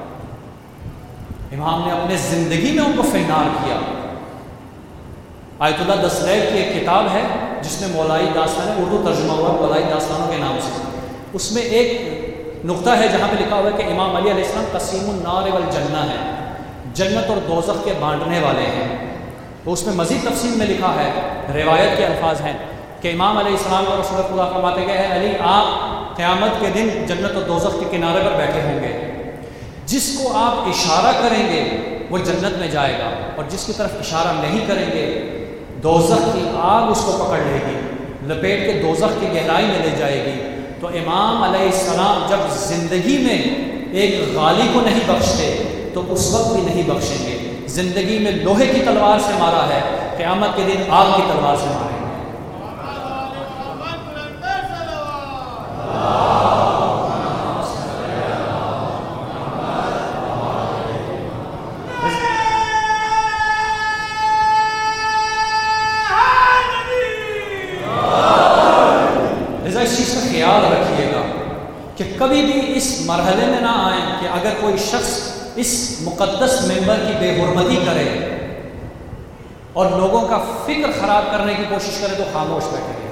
امام نے اپنے زندگی میں ان کو فنار کیا۔ آیت اللہ دستریب کی ایک کتاب ہے جس میں مولائی داستان، اردو ترجمہ ہوا مولائی داستانوں کے نام سے، اس میں ایک نقطہ ہے جہاں پہ لکھا ہوا ہے کہ امام علی علیہ السلام قسیم النار والجنہ ہے، جنت اور دوزخ کے بانٹنے والے ہیں۔ تو اس میں مزید تفصیل میں لکھا ہے، روایت کے الفاظ ہیں کہ امام علیہ السلام کو رسول خدا فرماتے گئے ہیں علی آپ قیامت کے دن جنت اور دوزخ کے کنارے پر بیٹھے ہوں گے، جس کو آپ اشارہ کریں گے وہ جنت میں جائے گا، اور جس کی طرف اشارہ نہیں کریں گے دوزخ کی آگ اس کو پکڑ لے گی، لپیٹ کے دوزخ کی گہرائی میں لے جائے گی۔ تو امام علیہ السلام جب زندگی میں ایک غالی کو نہیں بخشتے تو اس وقت بھی نہیں بخشیں گے۔ زندگی میں لوہے کی تلوار سے مارا ہے، قیامت کے دن آگ کی تلوار سے ماریں گے۔ لہذا اس چیز کا خیال رکھیے گا کہ کبھی بھی اس مرحلے میں نہ آئیں کہ اگر کوئی شخص اس مقدس ممبر کی بے حرمتی کرے اور لوگوں کا فکر خراب کرنے کی کوشش کرے تو خاموش بیٹھے گئے۔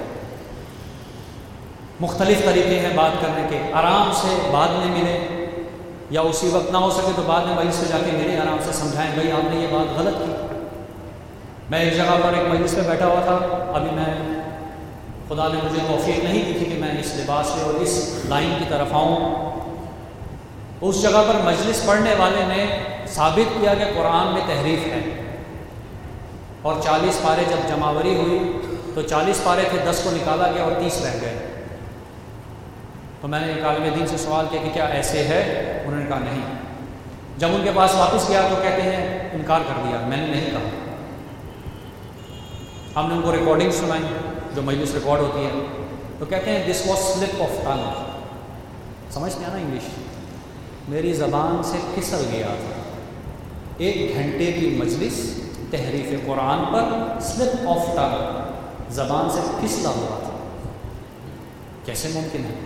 مختلف طریقے ہیں بات کرنے کے، آرام سے بعد میں ملے، یا اسی وقت نہ ہو سکے تو بعد میں مجلس میں جا کے ملے، آرام سے سمجھائیں بھائی آپ نے یہ بات غلط کی۔ میں ایک جگہ پر ایک مجلس میں بیٹھا ہوا تھا، ابھی میں خدا نے مجھے توفیق نہیں دی تھی کہ میں اس لباس سے اور اس لائن کی طرف آؤں۔ اس جگہ پر مجلس پڑھنے والے نے ثابت کیا کہ قرآن میں تحریف ہے، اور چالیس پارے جب جمعوری ہوئی تو چالیس پارے تھے، دس کو نکالا گیا اور تیس رہ گئے۔ تو میں نے ایک عالم دین سے سوال کیا کہ کیا ایسے ہے؟ انہوں نے کہا نہیں۔ جب ان کے پاس واپس گیا تو کہتے ہیں انکار کر دیا، میں نے نہیں کہا۔ ہم نے ان کو ریکارڈنگ سنائی جو مجلس ریکارڈ ہوتی ہے، تو کہتے ہیں this was slip of tongue. سمجھتے ہیں نا انگلش؟ میری زبان سے پھسل گیا تھا۔ ایک گھنٹے کی مجلس تحریف قرآن پر، سلپ آف ٹنگ، زبان سے پھسلا ہوا تھا۔ کیسے ممکن ہے؟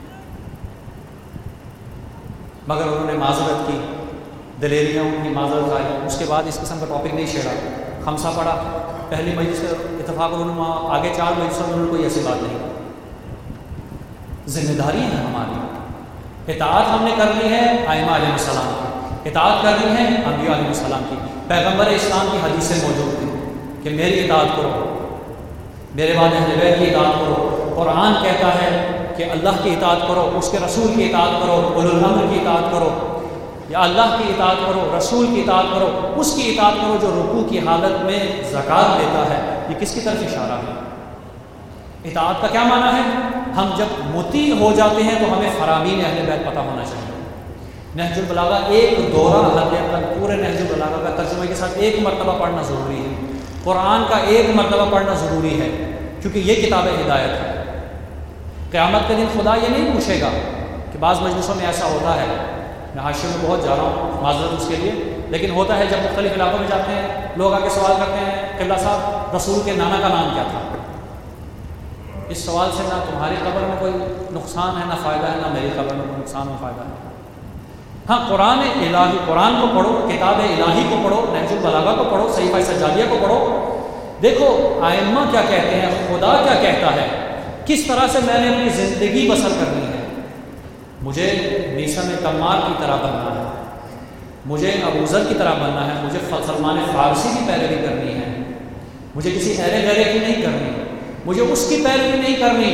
مگر انہوں نے معذرت کی، دلیریاں ان کی معذرت آئی، اس کے بعد اس قسم کا ٹاپک نہیں چھیڑا، خمسہ پڑا۔ پہلی مجلس سے اتفاق انہوں نے، آگے چار مجلسوں میں انہوں نے کوئی ایسی بات نہیں کی۔ ذمہ داری ہے ہماری، اطاعت ہم نے کرنی ہے ائمہ علیہ السلام کی، اطاعت کرنی ہے انبیاء علیہ السلام کی۔ پیغمبر اسلام کی حدیثیں موجود ہیں کہ میری اطاعت کرو، میرے بعد اہل بیت کی اطاعت کرو۔ قرآن کہتا ہے کہ اللہ کی اطاعت کرو، اس کے رسول کی اطاعت کرو، اولو الامر کی اطاعت کرو، یا اللہ کی اطاعت کرو، رسول کی اطاعت کرو، اس کی اطاعت کرو جو رکوع کی حالت میں زکوٰۃ دیتا ہے۔ یہ کس کی طرف اشارہ ہے؟ اطاعت کا کیا معنی ہے؟ ہم جب مطیع ہو جاتے ہیں تو ہمیں فرامین اہل بیت پتہ ہونا چاہیے۔ نہج البلاغہ ایک دورہ حد تک پورے نہج البلاغہ کا ترجمے کے ساتھ ایک مرتبہ پڑھنا ضروری ہے، قرآن کا ایک مرتبہ پڑھنا ضروری ہے، کیونکہ یہ کتاب ہدایت ہے۔ قیامت کے دن خدا یہ نہیں پوچھے گا کہ بعض مجلسوں میں ایسا ہوتا ہے، میں حاشیے میں بہت جا رہا ہوں، معذرت اس کے لیے، لیکن ہوتا ہے جب مختلف علاقوں میں جاتے ہیں لوگ آ کے سوال کرتے ہیں قبلہ صاحب رسول کے نانا کا نام کیا تھا؟ اس سوال سے نہ تمہاری قبر میں کوئی نقصان ہے، نہ فائدہ ہے، نہ میری قبر میں کوئی نقصان و فائدہ ہے۔ ہاں قرآن الہی، قرآن کو پڑھو، کتاب الہی کو پڑھو، نہج البلاغہ کو پڑھو، صحیفہ سجادیہ کو پڑھو، دیکھو ائمہ کیا کہتے ہیں، خدا کیا کہتا ہے، کس طرح سے میں نے اپنی زندگی بسر کرنی ہے۔ مجھے میثم تمار کی طرح بننا ہے، مجھے ابو ذر کی طرح بننا ہے، مجھے سلمان فارسی کی پیروی کرنی ہے، مجھے کسی اہل غیرے کی نہیں کرنی، مجھے اس کی پیروی نہیں کرنی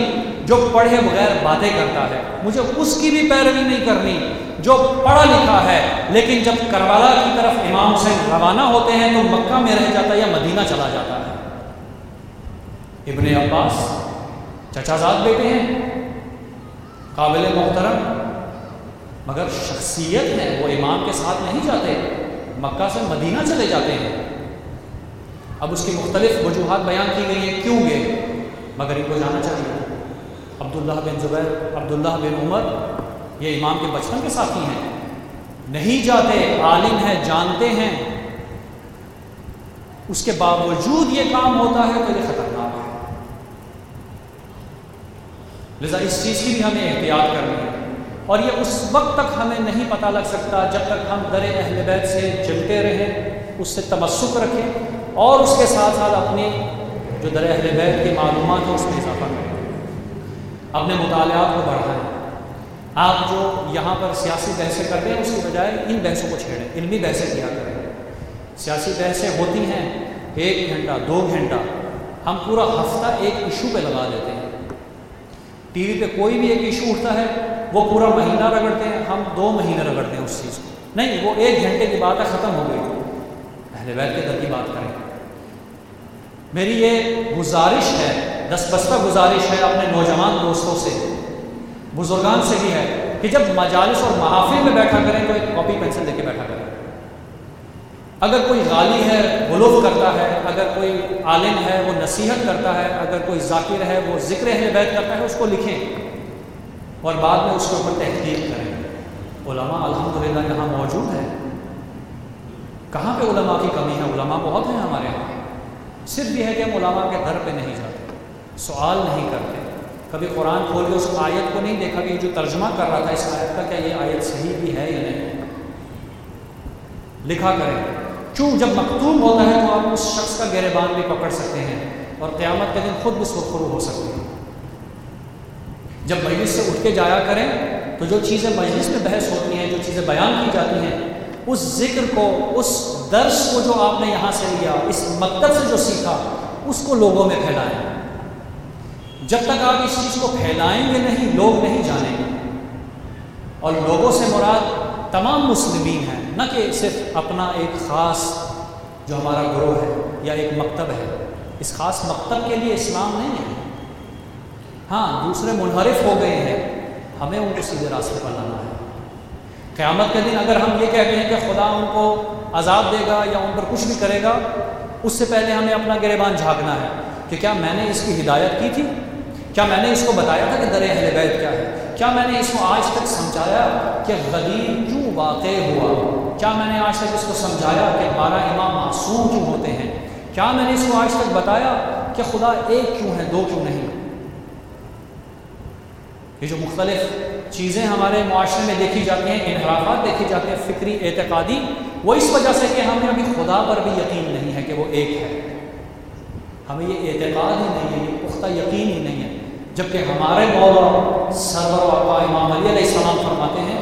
جو پڑھے بغیر باتیں کرتا ہے، مجھے اس کی بھی پیروی نہیں کرنی جو پڑھا لکھا ہے لیکن جب کربلا کی طرف امام حسین روانہ ہوتے ہیں تو مکہ میں رہ جاتا ہے یا مدینہ چلا جاتا ہے۔ ابن عباس چچا زاد بیٹے ہیں، قابل محترم، مگر شخصیت ہے، وہ امام کے ساتھ نہیں جاتے، مکہ سے مدینہ چلے جاتے ہیں۔ اب اس کی مختلف وجوہات بیان کی گئی ہیں کیوں گئے، مگر ان کو جانا چاہیے۔ عبداللہ بن زبیر، عبداللہ بن عمر، یہ امام کے بچپن کے ساتھی ہیں، نہیں جاتے، عالم ہیں، جانتے ہیں، اس کے باوجود یہ کام ہوتا ہے تو یہ خطرناک ہے۔ لذا اس چیز کی بھی ہمیں احتیاط کرنی ہے، اور یہ اس وقت تک ہمیں نہیں پتہ لگ سکتا جب تک ہم در اہل بیت سے چلتے رہیں، اس سے تمسک رکھیں، اور اس کے ساتھ ساتھ اپنی جو در اہل بیت کی معلومات ہیں اس میں اضافہ کریں، اپنے مطالعات کو بڑھائیں۔ آپ جو یہاں پر سیاسی بحثیں کرتے ہیں اس کی بجائے ان بحثوں کو چھیڑیں، علمی بحثیں کیا کریں۔ سیاسی بحثیں ہوتی ہیں ایک گھنٹہ دو گھنٹہ، ہم پورا ہفتہ ایک ایشو پہ لگا دیتے ہیں، ٹی وی پہ کوئی بھی ایک ایشو اٹھتا ہے وہ پورا مہینہ رگڑتے ہیں، ہم دو مہینے رگڑتے ہیں اس چیز کو، نہیں، وہ ایک گھنٹے کی بات ہے، ختم ہو گئی، اہل بیت کے در کی بات کریں۔ میری یہ گزارش ہے، دستبستہ گزارش ہے اپنے نوجوان دوستوں سے، بزرگان سے بھی ہے کہ جب مجالس اور محافل میں بیٹھا کریں تو ایک کاپی پینسل لے کے بیٹھا کریں۔ اگر کوئی غالی ہے غلوف کرتا ہے، اگر کوئی عالم ہے وہ نصیحت کرتا ہے، اگر کوئی ذاکر ہے وہ ذکر اہل بیت کرتا ہے، اس کو لکھیں اور بعد میں اس کے اوپر تحقیق کریں۔ علماء الحمدللہ یہاں موجود ہیں، کہاں پہ علماء کی کمی ہے؟ علماء بہت ہیں ہمارے یہاں، صرف یہ ہے کہ ہم علماء کے در پہ نہیں جاتے، سوال نہیں کرتے، کبھی قرآن کھول کے اس آیت کو نہیں دیکھا کہ جو ترجمہ کر رہا تھا اس آیت کا کیا یہ آیت صحیح بھی ہے یا نہیں، لکھا کریں۔ کیوں؟ جب مکتوب ہوتا ہے تو آپ اس شخص کا گریبان بھی پکڑ سکتے ہیں اور قیامت کے دن خود بھی سرخرو ہو سکتے ہیں۔ جب مجلس سے اٹھ کے جایا کریں تو جو چیزیں مجلس میں بحث ہوتی ہیں، جو چیزیں بیان کی جاتی ہیں، اس ذکر کو، اس درس کو جو آپ نے یہاں سے لیا، اس مکتب سے جو سیکھا، اس کو لوگوں میں پھیلائیں۔ جب تک آپ اس چیز کو پھیلائیں گے نہیں، لوگ نہیں جانیں گے۔ اور لوگوں سے مراد تمام مسلمین ہیں، نہ کہ صرف اپنا ایک خاص جو ہمارا گروہ ہے یا ایک مکتب ہے۔ اس خاص مکتب کے لیے اسلام نہیں ہے۔ ہاں، دوسرے منحرف ہو گئے ہیں، ہمیں ان کو سیدھے راستے پر لانا ہے۔ قیامت کے دن اگر ہم یہ کہتے ہیں کہ خدا ان کو عذاب دے گا یا ان پر کچھ بھی کرے گا، اس سے پہلے ہمیں اپنا گریبان جھانکنا ہے کہ کیا میں نے اس کی ہدایت کی تھی؟ کیا میں نے اس کو بتایا تھا کہ در اہل بیت کیا ہے؟ کیا میں نے اس کو آج تک سمجھایا کہ غدیر کیوں واقع ہوا؟ کیا میں نے آج تک اس کو سمجھایا کہ بارہ امام معصوم کیوں ہوتے ہیں؟ کیا میں نے اس کو آج تک بتایا کہ خدا ایک کیوں ہے، دو کیوں نہیں؟ یہ جو مختلف چیزیں ہمارے معاشرے میں دیکھی جاتی ہیں، انحرافات دیکھی جاتے ہیں فکری اعتقادی، وہ اس وجہ سے کہ ہمیں ابھی خدا پر بھی یقین نہیں ہے کہ وہ ایک ہے۔ ہمیں یہ اعتقاد ہی نہیں ہے، یہ پختہ یقین ہی نہیں ہے، جبکہ ہمارے مولا سرور آقا امام علی علیہ السلام فرماتے ہیں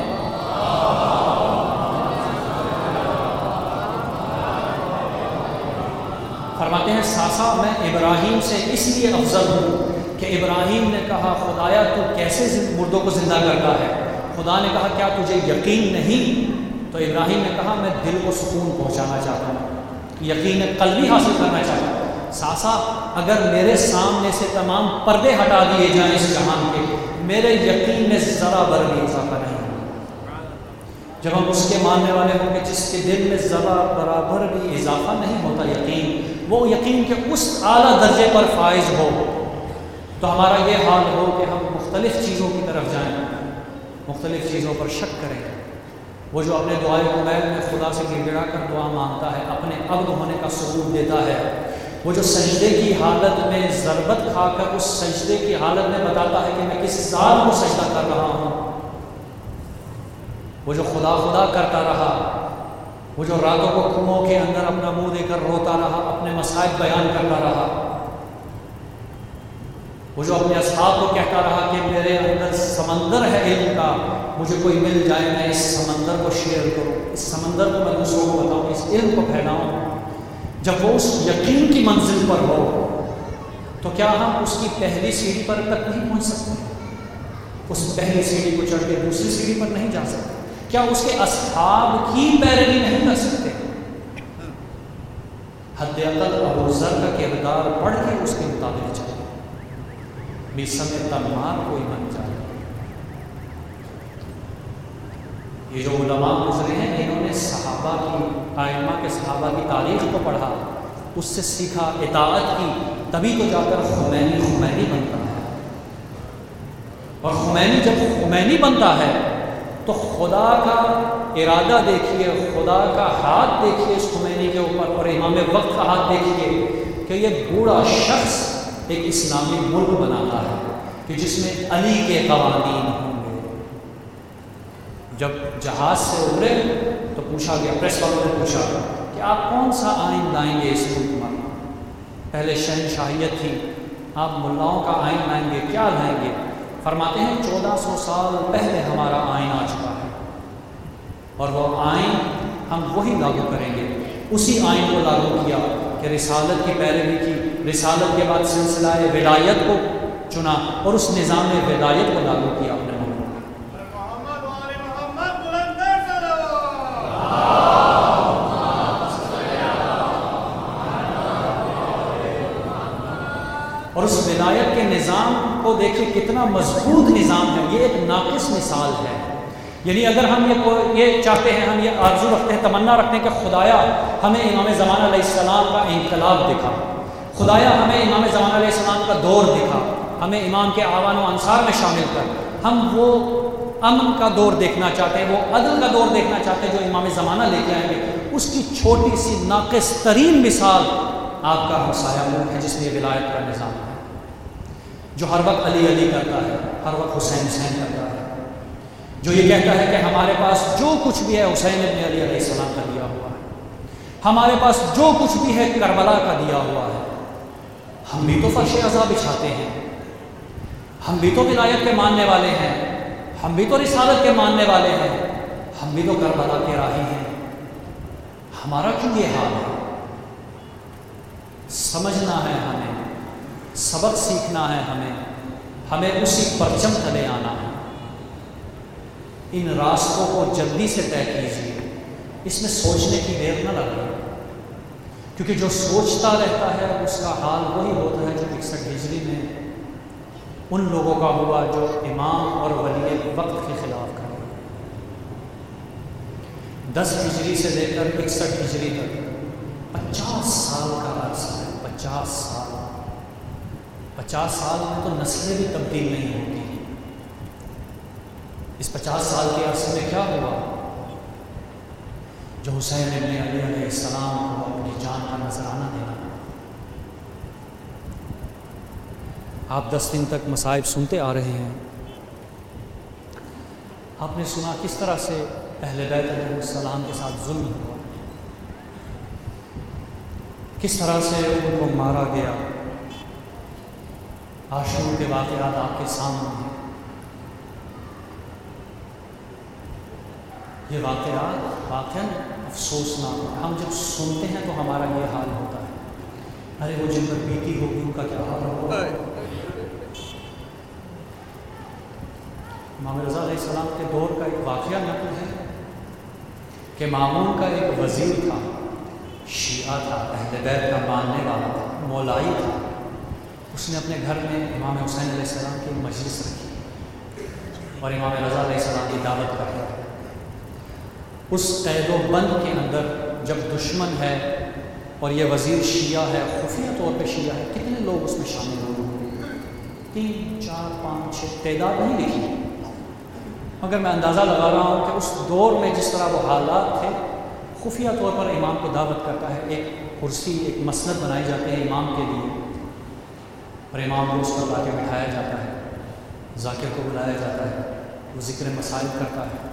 فرماتے ہیں ساسا میں ابراہیم سے اس لیے افضل ہوں کہ ابراہیم نے کہا خدایا تو کیسے مردوں کو زندہ کرتا ہے؟ خدا نے کہا کیا تجھے یقین نہیں؟ تو ابراہیم نے کہا میں دل کو سکون پہنچانا چاہتا ہوں، یقین قلبی حاصل کرنا چاہتا ہوں۔ ساسا اگر میرے سامنے سے تمام پردے ہٹا دیے جائیں اس جہان کے، میرے یقین میں ذرا بر بھی اضافہ نہیں ہوگا۔ جب ہم اس کے ماننے والے ہوں گے جس کے دل میں ذرا برابر بھی اضافہ نہیں ہوتا یقین، وہ یقین کے اس اعلیٰ درجے پر فائز ہو، تو ہمارا یہ حال ہو کہ ہم مختلف چیزوں کی طرف جائیں، مختلف چیزوں پر شک کریں۔ وہ جو اپنے دعائے قبیل میں خدا سے گڑ گڑا کر دعا مانگتا ہے، اپنے عبد ہونے کا ثبوت دیتا ہے، وہ جو سجدے کی حالت میں ضربت کھا کر اس سجدے کی حالت میں بتاتا ہے کہ میں کس ذات کو سجدہ کر رہا ہوں، وہ جو خدا خدا کرتا رہا، وہ جو راتوں کو کنویں کے اندر اپنا منہ دے کر روتا رہا، اپنے مصائب بیان کرتا رہا، وہ جو اپنے اصحاب کو کہتا رہا کہ میرے اندر سمندر ہے علم کا، مجھے کوئی مل جائے میں اس سمندر کو شیئر کروں، اس سمندر کو میں دوسروں کو بتاؤں، اس علم کو پھیلاؤں۔ جب وہ اس یقین کی منزل پر ہو تو کیا ہم اس کی پہلی سیڑھی پر تک نہیں پہنچ سکتے؟ اس پہلی سیڑھی کو چڑھ کے دوسری سیڑھی پر نہیں جا سکتے؟ کیا اس کے اصحاب کی پیروی نہیں کر سکتے؟ حد اقل ابو ذر کا کردار پڑھ کے اس کے مطابق چلے، بیسم تنمار کوئی بن جائے۔ یہ جو علماء گزرے ہیں انہوں نے صحابہ کی، ائمہ کے صحابہ کی تاریخ کو پڑھا، اس سے سیکھا، اطاعت کی، تبھی تو جا کر خمینی خمینی بنتا ہے۔ اور خمینی جب خمینی بنتا ہے تو خدا کا ارادہ دیکھیے، خدا کا ہاتھ دیکھیے اس خمینی کے اوپر، اور امام وقت کا ہاتھ دیکھیے کہ یہ بوڑھا شخص ایک اسلامی ملک بناتا ہے کہ جس میں علی کے قوانین ہوں گے۔ جب جہاز سے اترے تو پوچھا گیا، پریس والوں نے پوچھا کہ آپ کون سا آئین لائیں گے اس ملک میں؟ پہلے شہنشاہیت تھی، آپ ملاؤں کا آئین لائیں گے، کیا لائیں گے؟ فرماتے ہیں چودہ سو سال پہلے ہمارا آئین آ چکا ہے، اور وہ آئین ہم وہی لاگو کریں گے۔ اسی آئین کو لاگو کیا کہ رسالت کی پیروی کی، رسالت کے بعد سلسلہ ولایت کو چنا اور اس نظام ولایت کو لاگو کیا اپنے ملک میں۔ اور اس ولایت کے نظام کو دیکھیں کتنا مضبوط نظام ہے، یہ ایک ناقص مثال ہے۔ یعنی اگر ہم یہ یہ چاہتے ہیں، ہم یہ آرزو رکھتے ہیں، تمنا رکھتے ہیں کہ خدایا ہمیں امام زمان علیہ السلام کا انقلاب دکھا، خدایا ہمیں امام زمان علیہ السلام کا دور دکھا، ہمیں امام کے آوان و انصار میں شامل کر، ہم وہ امن کا دور دیکھنا چاہتے ہیں، وہ عدل کا دور دیکھنا چاہتے ہیں جو امام زمانہ لے کے آئیں گے، اس کی چھوٹی سی ناقص ترین مثال آپ کا ہمسایہ ملک ہے جس میں یہ ولایت کا نظام ہے، جو ہر وقت علی علی کرتا ہے، ہر وقت حسین حسین کرتا ہے، جو یہ کہتا ہے کہ ہمارے پاس جو کچھ بھی ہے حسین ابن علی علیہ السلام کا دیا ہوا ہے، ہمارے پاس جو کچھ بھی ہے کربلا کا دیا ہوا ہے۔ ہم بھی تو فرش عزا بچھاتے ہیں، ہم بھی تو ولایت کے ماننے والے ہیں، ہم بھی تو رسالت کے ماننے والے ہیں، ہم بھی تو کربلا کے راہی ہیں، ہمارا کیوں یہ حال ہے؟ سمجھنا ہے ہمیں، سبق سیکھنا ہے ہمیں، ہمیں اسی پرچم تلے آنا ہے۔ ان راستوں کو جلدی سے طے کیجیے، اس میں سوچنے کی دیر نہ لگے، کیونکہ جو سوچتا رہتا ہے اس کا حال وہی ہوتا ہے جو اکسٹھ ہجری میں ان لوگوں کا ہوا جو امام اور ولی وقت کے خلاف کرے۔ دس ہجری سے لے کر اکسٹھ ہجری تک پچاس سال کا عرصہ ہے، پچاس سال پچاس سال میں تو نسلیں بھی تبدیل نہیں ہوتی۔ اس پچاس سال کے عرصے میں کیا ہوا؟ جو حسین ابن علی علیہ السلام کو اپنی جان کا نذرانہ دینا۔ آپ دس دن تک مصائب سنتے آ رہے ہیں، آپ نے سنا کس طرح سے اہل بیت علیہ السلام کے ساتھ ظلم ہوا، کس طرح سے ان کو مارا گیا۔ عاشور کے واقعات آپ کے سامنے ہیں۔ یہ واقعات واقعاً افسوسناک ہیں، ہم جب سنتے ہیں تو ہمارا یہ حال ہوتا ہے، ارے وہ جن پر بیتی ہوگی ان کا کیا حال ہوگا۔ امام رضا علیہ السلام کے دور کا ایک واقعہ نقل ہے کہ مامون کا ایک وزیر تھا، شیعہ تھا، اہل بیت کا ماننے والا تھا، مولائی تھا۔ اس نے اپنے گھر میں امام حسین علیہ السلام کی مجلس رکھی اور امام رضا علیہ السلام کی دعوت کر رہا ہے۔ اس قید و بند کے اندر جب دشمن ہے اور یہ وزیر شیعہ ہے، خفیہ طور پہ شیعہ ہے، کتنے لوگ اس میں شامل ہو گئے؟ تین چار پانچ چھ، تعداد نہیں لکھی، مگر میں اندازہ لگا رہا ہوں کہ اس دور میں جس طرح وہ حالات تھے، خفیہ طور پر امام کو دعوت کرتا ہے، ایک کرسی ایک مسند بنائی جاتی ہے امام کے لیے اور امام کو اس پر لا کے بٹھایا جاتا ہے، ذاکر کو بلایا جاتا ہے، وہ ذکر مسائل کرتا ہے۔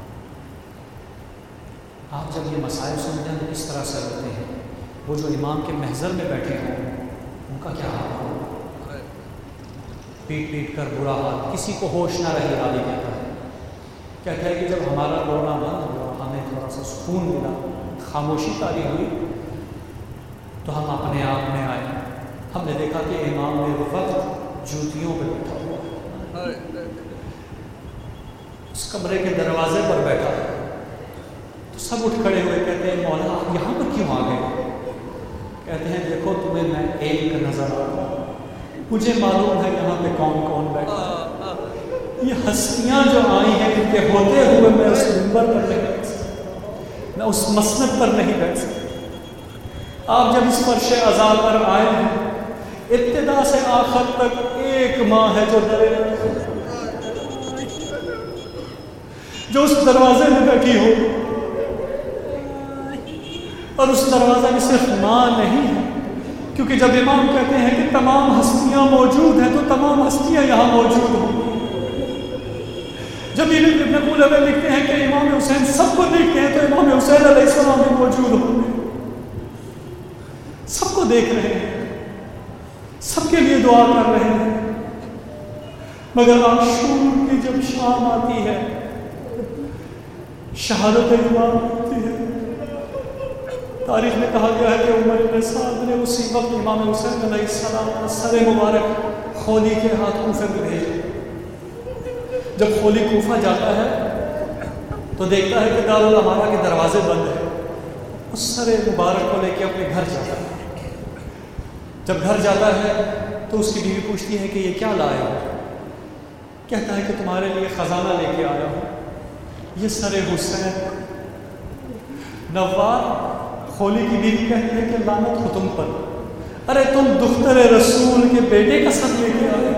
آپ جب یہ مسائل سنتے ہیں تو کس طرح سے ہوتے ہیں؟ وہ جو امام کے محضر میں بیٹھے ہوں ان کا کیا حال ہو؟ پیٹ پیٹ کر برا حال، کسی کو ہوش نہ رہی، عالی کہتا ہے کہتا ہے کہ جب ہمارا رونا بند ہوا، ہمیں تھوڑا سا سکون ملا، خاموشی تاری ہوئی، تو ہم اپنے آپ میں آئے، ہم نے دیکھا کہ امام نے وقت جوتیوں پہ بیٹھا ہوا، اس کمرے کے دروازے پر بیٹھا ہے، تو سب اٹھ کھڑے ہوئے کہتے ہیں مولا آپ یہاں پر کیوں آ گئے؟ کہتے ہیں دیکھو تمہیں میں ایک نظر آ رہا ہوں، مجھے معلوم ہے یہاں پہ کون کون بیٹھا ہے، یہ ہستیاں جو آئی ہیں ان کے ہوتے ہوئے میں اس منبر پر نہیں بیٹھ سکتا، میں اس مسند پر نہیں بیٹھ سکتا۔ آپ جب اس فرش عذاب پر آئے ہیں، ابتدا سے آخر تک ایک ماں ہے جو ڈرے جو اس دروازے میں بیٹھی ہو، اور اس دروازے میں صرف ماں نہیں ہے، کیونکہ جب امام کہتے ہیں کہ تمام ہستیاں موجود ہیں تو تمام ہستیاں یہاں موجود ہوں۔ جب یہ ابن قولبہ لکھتے ہیں کہ امام حسین سب کو دیکھتے ہیں تو امام حسین علیہ السلام بھی موجود ہوں گے، سب کو دیکھ رہے ہیں، سب کے لیے دعا کر رہے ہیں۔ مگر عاشور کی جب شام آتی ہے، شہادت امام ہوتی ہے، تاریخ میں کہا گیا ہے کہ عمر بن سعد نے اسی وقت امام حسین علیہ السلام کا سر مبارک خولی کے ہاتھ کوفے میں بھیجا۔ جب خولی کوفہ جاتا ہے تو دیکھتا ہے کہ دارالامارہ کے دروازے بند ہیں، اس سر مبارک کو لے کے اپنے گھر جاتا ہے۔ جب گھر جاتا ہے تو اس کی بیوی پوچھتی ہے کہ یہ کیا لائے ہو؟ کہتا ہے کہ تمہارے لیے خزانہ لے کے آیا ہوں، یہ سر حسین۔ نوار خولی کی بیوی کہتی ہے کہ لعنت ہو تم پر، ارے تم دختر رسول کے بیٹے کا سر لے کے آئے۔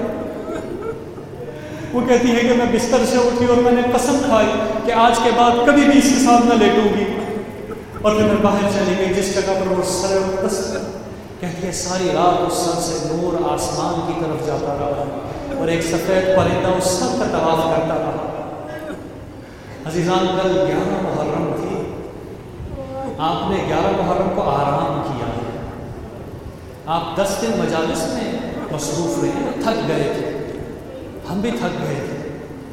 وہ کہتی ہے کہ میں بستر سے اٹھی اور میں نے قسم کھائی کہ آج کے بعد کبھی بھی اس کے ساتھ نہ لیٹوں گی، اور پھر میں باہر چلی گئی جس جگہ پر وہ سر اقدس۔ کہتی ہے ساری رات اس سر سے نور آسمان کی طرف جاتا رہا اور ایک سفید پرندہ اس سر کا طواف کرتا رہا۔ عزیزان کل گیارہ محرم تھی، آپ نے گیارہ محرم کو آرام کیا ہے، آپ دس دن مجالس میں مصروف رہے، تھک گئے تھے، ہم بھی تھک گئے تھے،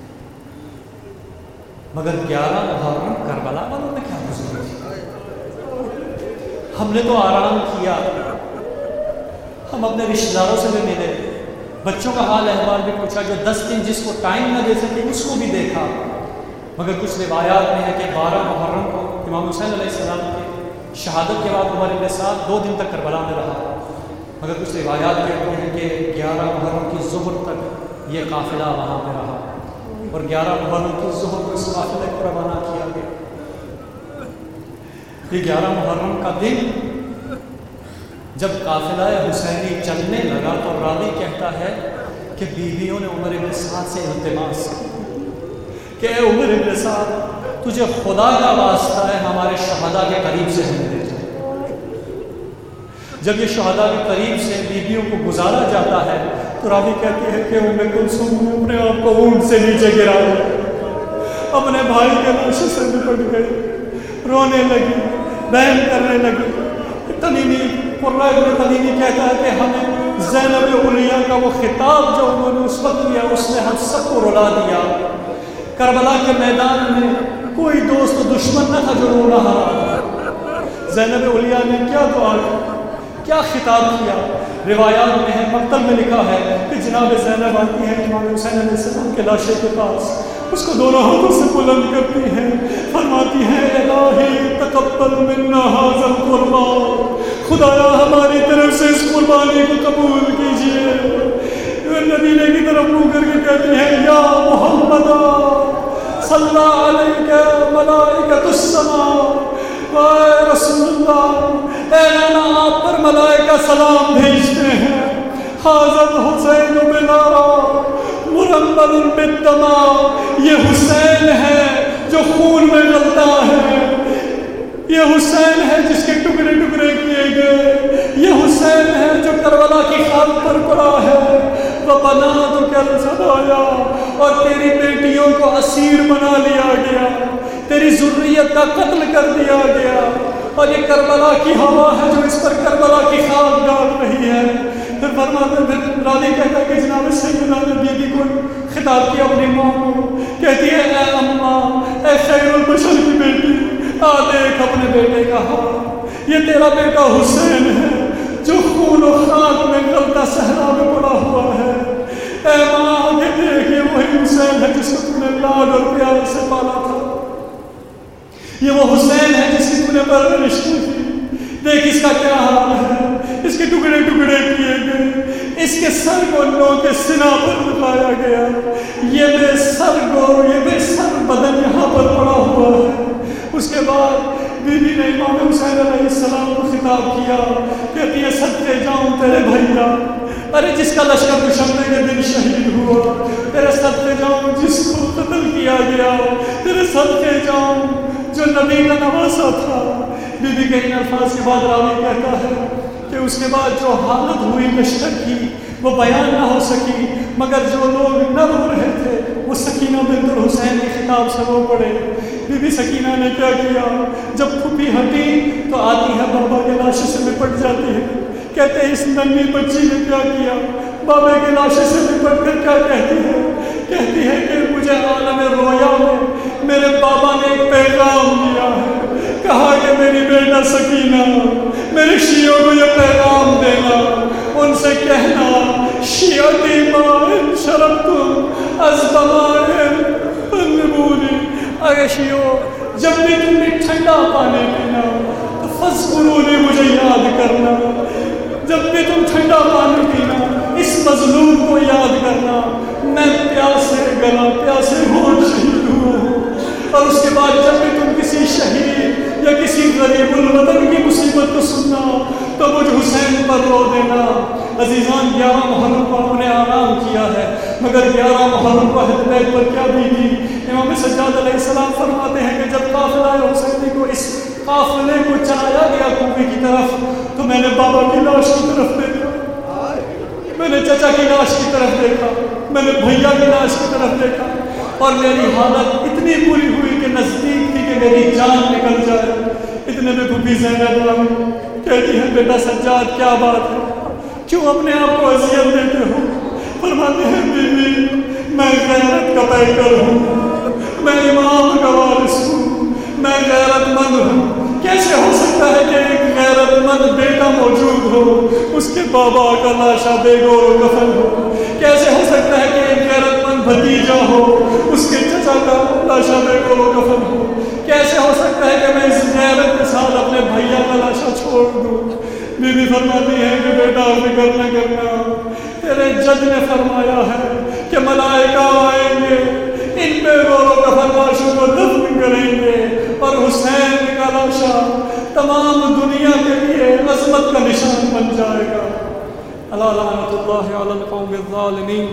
مگر گیارہ محرم کربلا والوں میں کیا گزری تھی؟ ہم نے تو آرام کیا، ہم اپنے رشتہ داروں سے بھی ملے، بچوں کا حال احوال بھی پوچھا، جو دس دن جس کو ٹائم نہ دے سکے اس کو بھی دیکھا۔ مگر کچھ روایات میں ہے کہ بارہ محرم کو امام حسین علیہ السلام کی شہادت کے بعد عمر بن سعد دو دن تک کربلا میں رہا، مگر کچھ روایات کہتے ہیں کہ گیارہ محرم کی ظہر تک یہ قافلہ وہاں پہ رہا، اور گیارہ محرم کی ظہر کو اس قافلے کو روانہ کیا گیا۔ یہ گیارہ محرم کا دن جب قافلہ حسینی چلنے لگا تو راوی کہتا ہے کہ بیویوں نے عمر بن سعد سے التماس کی کہ اے عمر بن سعد، تجھے خدا کا واسطہ ہے ہمارے شہداء کے قریب سے ہم لے جائیں۔ جب یہ شہداء کے قریب سے بیویوں کو گزارا جاتا ہے تو راوی کہتی ہے کہ ام کلثوم نے اپنے آپ کو اونٹ سے نیچے گرا دیا، اپنے بھائی کے نوشے سے لپٹ گئی، رونے لگی، بہن کرنے لگی۔ تمیمی قرہ ابن تمیمی کہتا ہے کہ ہمیں زینب علیہ کا وہ خطاب جو انہوں نے اس وقت دیا اس نے ہم سب کو رلا دیا۔ کربلا کے میدان میں کوئی دوست و دشمن نہ تھا جو رو رہا۔ زینب علیہ نے کیا دعا کیا خطاب کیا؟ روایات میں ہے، مقتل میں لکھا ہے کہ جناب زینب آتی ہے امام حسین علیہ السلام کے لاشے کے پاس، اس کو دونوں ہاتھوں سے بلند کرتی ہیں، فرماتی ہیں الہی تقبل منا ھذا القربان، خدایا ہماری طرف سے اس قربانی کو قبول کیجیے۔ مدینے کی طرف منہ کر کے کہتی ہیں یا محمد صلی علیک ملائکۃ السماء، اے رسول اللہ، اے نانا آپ پر ملائکہ سلام بھیجتے ہیں۔ حاضر حسین بلارا مرمل بالدماء، یہ حسین ہے جو خون میں غلطا ہے، یہ حسین ہے جس کے ٹکڑے ٹکڑے کیے گئے، یہ حسین ہے جو کربلا کی خاک پر پڑا ہے۔ وَبَنَاتُكَ الْزَبَايَا، اور تیری بیٹیوں کو اسیر بنا لیا گیا، تیری ذریت کا قتل کر دیا گیا، اور یہ کربلا کی ہوا ہے جو اس پر کربلا کی خاک ڈال رہی ہے۔ پھر فرماتے پھر راوی کہتا ہے کہ جناب سیدنا نے بیوی کو خطاب کیا اپنی ماں کو، کہتی ہے اے اماں، اے خیر البشر کی بیٹی، آ دیکھ اپنے بیٹے کا حال، یہ تیرا بیٹا حسین ہے، جو خون و خاک میں غلطہ صحرا میں پڑا ہوا ہے، اے ماں آگے دیکھ، یہ وہی حسین ہے جس کو تم نے لاڈ اور پیار سے پالا تھا، یہ وہ حسین ہے جس کی تم نے پرورش کی تھی، دیکھ اس کا کیا حال ہے، اس کے ٹکڑے ٹکڑے کیے گئے، اس کے سر کو نو کے سنا پر اٹھایا گیا، یہ بے سر کو یہ بے سر بدن یہاں پر پڑا ہوا ہے۔ اس کے بعد بی بی نے امام حسین علیہ السلام کو خطاب کیا، کہتی ہے صدقے جاؤں تیرے بھیا، ارے جس کا لشکر دشمنے کے دن شہید ہوا، تیرے صدقے جاؤں جس کو قتل کیا گیا، تیرے صدقے جاؤں جو نبی کا نواسا تھا۔ بی بی کے ان الفاظ کے بعد راوی کہتا ہے کہ اس کے بعد جو حالت ہوئی لشکر کی وہ بیان نہ ہو سکی، مگر جو لوگ نہ رو رہے تھے وہ سکینہ بنت الحسین کی خطاب سے رو پڑے۔ بی بی سکینہ نے کیا کیا، جب پھوپھی ہٹی تو آتی ہے بابا کے لاشے سے لپٹ جاتی ہے، کہتے ہیں اس ننھی بچی نے کیا کیا، بابا کے لاشے سے لپٹ کر کیا کہتی ہے، کہتی ہے کہ مجھے عالم رویا میں میرے بابا نے ایک پیغام دیا ہے، کہا کہ میری بیٹا سکینہ میرے شیعوں کو یہ پیغام دینا، ان سے کہنا شیعتی مائن شربتم از بمائن فنبونی، اگر شیعوں جب بھی تم نے ٹھنڈا پانی پینا تو فذکرونی مجھے یاد کرنا، جب بھی تم ٹھنڈا پانی پینا اس مظلوم کو یاد کرنا، میں پیاسے گلا پیاسے ہونٹ شہید ہوا ہوں۔ اور اس کے بعد جب بھی تم کسی شہید یا کسی غریب الوطن کی مصیبت کو سننا تو مجھ حسین پر رو دینا۔ عزیزان، گیارہ محرم کو ہم نے آرام کیا ہے، مگر گیارہ محرم کو اہل بیت پر کیا بیتی؟ امام سجاد علیہ السلام فرماتے ہیں کہ جب قافلہ حسینی کو اس قافلے کو چلایا گیا کوفے کی طرف تو میں نے بابا کی لاش کی طرف دیکھا، میں نے چچا کی لاش کی طرف دیکھا، میں نے بھیا کی لاش کی طرف دیکھا، اور میری حالت اتنی بری ہوئی کہ نزدیک تھی کہ میری جان نکل جائے۔ اتنے میں پھوپھی زینب آئی، کہتی ہے بیٹا سجاد کیا بات ہے، کیوں اپنے آپ کو اذیت دیتے ہو؟ فرماتے ہیں بی بی میں غیرت کا پیکر ہوں، میں امام کا وارث ہوں، میں غیرت مند ہوں، کیسے ہو سکتا ہے کہ ایک غیرت مند بیٹا موجود ہو، اس کے بابا کا لاشا بے گور و کفن ہو؟ کیسے ہو سکتا ہے کہ ایک غیرت مند بھتیجا ہو، اس کے چچا کا لاشا بے گور و کفن ہو؟ کیسے ہو سکتا ہے کہ میں اس غیرت کے ساتھ اپنے بھیا کا لاشا چھوڑ دوں؟ بی بی فرماتی ہے کہ بیٹا فکر نہ کرنا، تیرے جج نے فرمایا ہے کہ ملائکہ آئیں گے، ان بے گور و کفن لاشوں کو دفن کریں گے، اور حسین کا لاشا تمام دنیا کے لیے عظمت کا نشان بن جائے گا۔ الا لعنۃ اللہ علی القوم الظالمین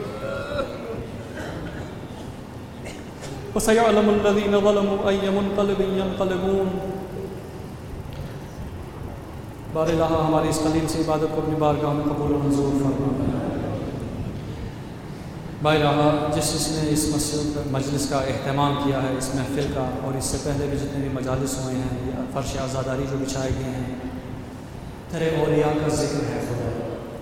وسيعلم الذين ظلموا أي منقلب ينقلبون۔ بار الہ ہماری اس قلیل سی عبادت کو اپنی بارگاہ میں قبول و منظور فرما۔ بار الہ جس جس نے اس مسجد مجلس کا اہتمام کیا ہے، اس محفل کا، اور اس سے پہلے بھی جتنے بھی مجالس ہوئے ہیں، یا فرش آزاداری جو بچھائے گئے ہیں، تیرے اولیاء کا ذکر ہے خدا،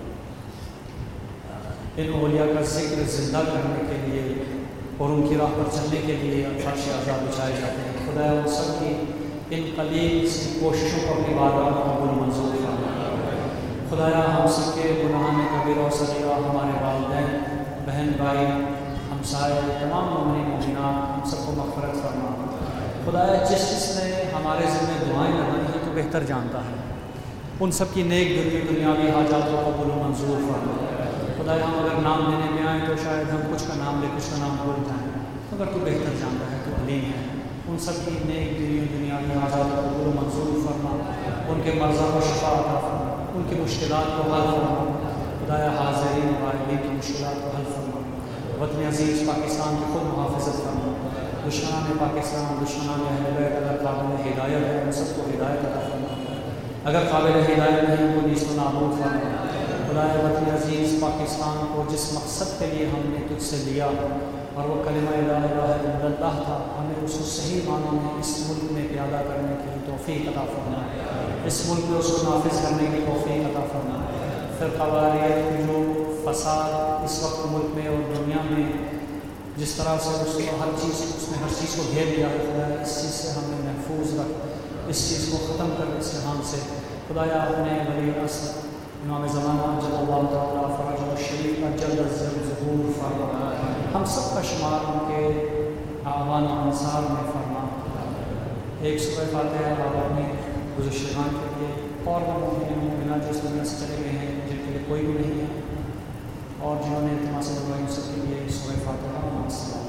ان اولیاء کا ذکر زندہ کرنے کے لیے اور ان کی راہ پر چلنے کے لیے فرش آزاد بچھائے جاتے ہیں۔ خدا ان سب کی ان قلیل سی کوششوں کو اپنی بارگاہ میں قبول منظور فرما۔ خدایا ہم سب کے گناہ میں کبیرہ و صغیرہ، ہمارے والدین، بہن بھائی، ہمسائے، تمام مومنین مومنات، ہم سب کو مغفرت فرما۔ خدایا جس جس نے ہمارے ذمہ دعائیں لگائی ہیں تو بہتر جانتا ہے، ان سب کی نیک دلی دنیاوی حاجات کو قبول و منظور فرما۔ خدایا ہم اگر نام لینے میں آئیں تو شاید ہم کچھ کا نام لے کچھ کا نام بھول جائیں، مگر تو بہتر جانتا ہے، تو علیم ہے۔ ان سب کی نیک دلی دنیاوی حاجات کو قبول و منظور فرما، ان کے مرضوں کو شفا عطا فرما، ان کی مشکلات کو حل فرما۔ خدایا حاضرین و غائبین کی مشکلات کو حل فرما، وطن عزیز پاکستان کی خود محافظت فرما۔ دشمنان پاکستان، دشمنان اہل بیت اگر قابل ہدایت ہے ان سب کو ہدایت عطا فرما، اگر قابل ہدایت نہیں ان کو نیست و نابود فرما۔ خدایا وطن عزیز پاکستان کو جس مقصد کے لیے ہم نے تجھ سے لیا اور وہ کلمہ لا الہ الا اللہ تھا، ہمیں اس کو صحیح معنوں میں اس ملک میں پیادہ کرنے کی توفیق عطا فرما، اس ملک میں اس کو نافذ کرنے کی توفیق عطا فرما۔ فرقہ واریت کی جو فساد اس وقت ملک میں اور دنیا میں جس طرح سے اس کو ہر چیز اس نے ہر چیز کو گھیر لیا ہے، خدا اس چیز سے ہمیں محفوظ رکھ، اس چیز کو ختم کر اس جہان سے۔ خدایا اپنے ولی اصل امام زمانہ جل اللہ تعالیٰ فرج و شریف کا جلد از جلد ظہور فرما، ہم سب کا شمار ان کے اعوان و انصار میں فرما۔ ایک سورہ فاتحہ آپ اپنے گزشتگان کے لیے اور وہ مومنین مومنات جو اس دنیا سے چلے گئے ہیں جن کے لیے کوئی بھی نہیں ہے، اور جنہوں نے التماس دعائیں سب کے لیے سورہ فاتحہ